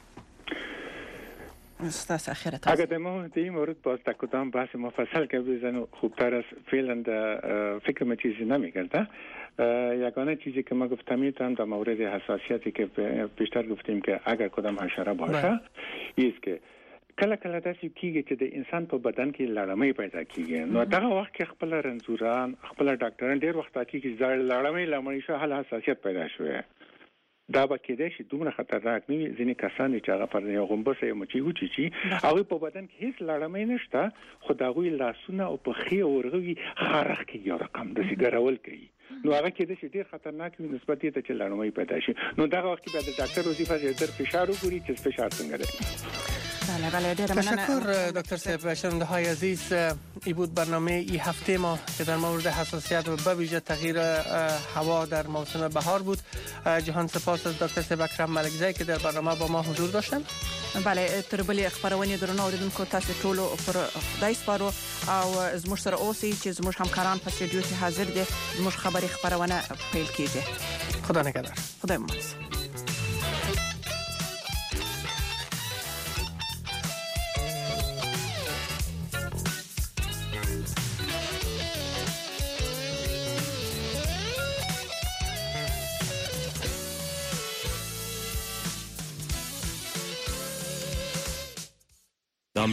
Speaker 3: استاد اخیرت
Speaker 5: اگر ما در این مورد باز تا کدام بحث مفصل که بزنیم خوبتر است فعلا فکر ما چیزی نمیگرده یگانه چیزی که ما گفتم میتونم در مورد حساسیتی که بیشتر گفتیم که اگر کدام حشره باشه است که کله کله داسې کیږي چې د انسان په بدن کې لړمې پیدا کیږي نو دغه وخت کې خپل رنځوران خپل ډاکټران ډیر وخت کې چې لړمې لړمې شو حل حساسیت پیدا شوی دا به کېدای شي دومره خطرناک نه وي ځینې کسان چې هغه پر یو غومبسه یو مچي وچی شي هغه په بدن کې هیڅ لړمې نشته خو دا غوي لاسونه او په خي اورغوي خارخ کې یو رقم د سیګارول کوي نو هغه کې د شي ډیر خطرناک وي نسبت ته چې لړمې پیدا شي نو دغه وخت کې د ډاکټر وظیفه زیاتره فشار وګوري چې فشار څنګه دی.
Speaker 3: بله بله
Speaker 4: تشکر دکتر صاحب. شنونده های عزیز، این بود برنامه این هفته ما که در مورد حساسیت و به ویژه تغییر هوا در موسم بهار بود. جهان سپاس از دکتر صاحب اکرم ملکزی که در برنامه با ما حضور داشتن.
Speaker 3: بله تر بلې خبرونه درنو اوریدونکو تاسو ټول پر خدای سپارو او زموږ سره اوسئ چې زموږ همکاران په سټډیو کې حاضر دي. زموږ خبري خبرونه پیل کیږي.
Speaker 4: خدا نگهدار.
Speaker 3: خدای مو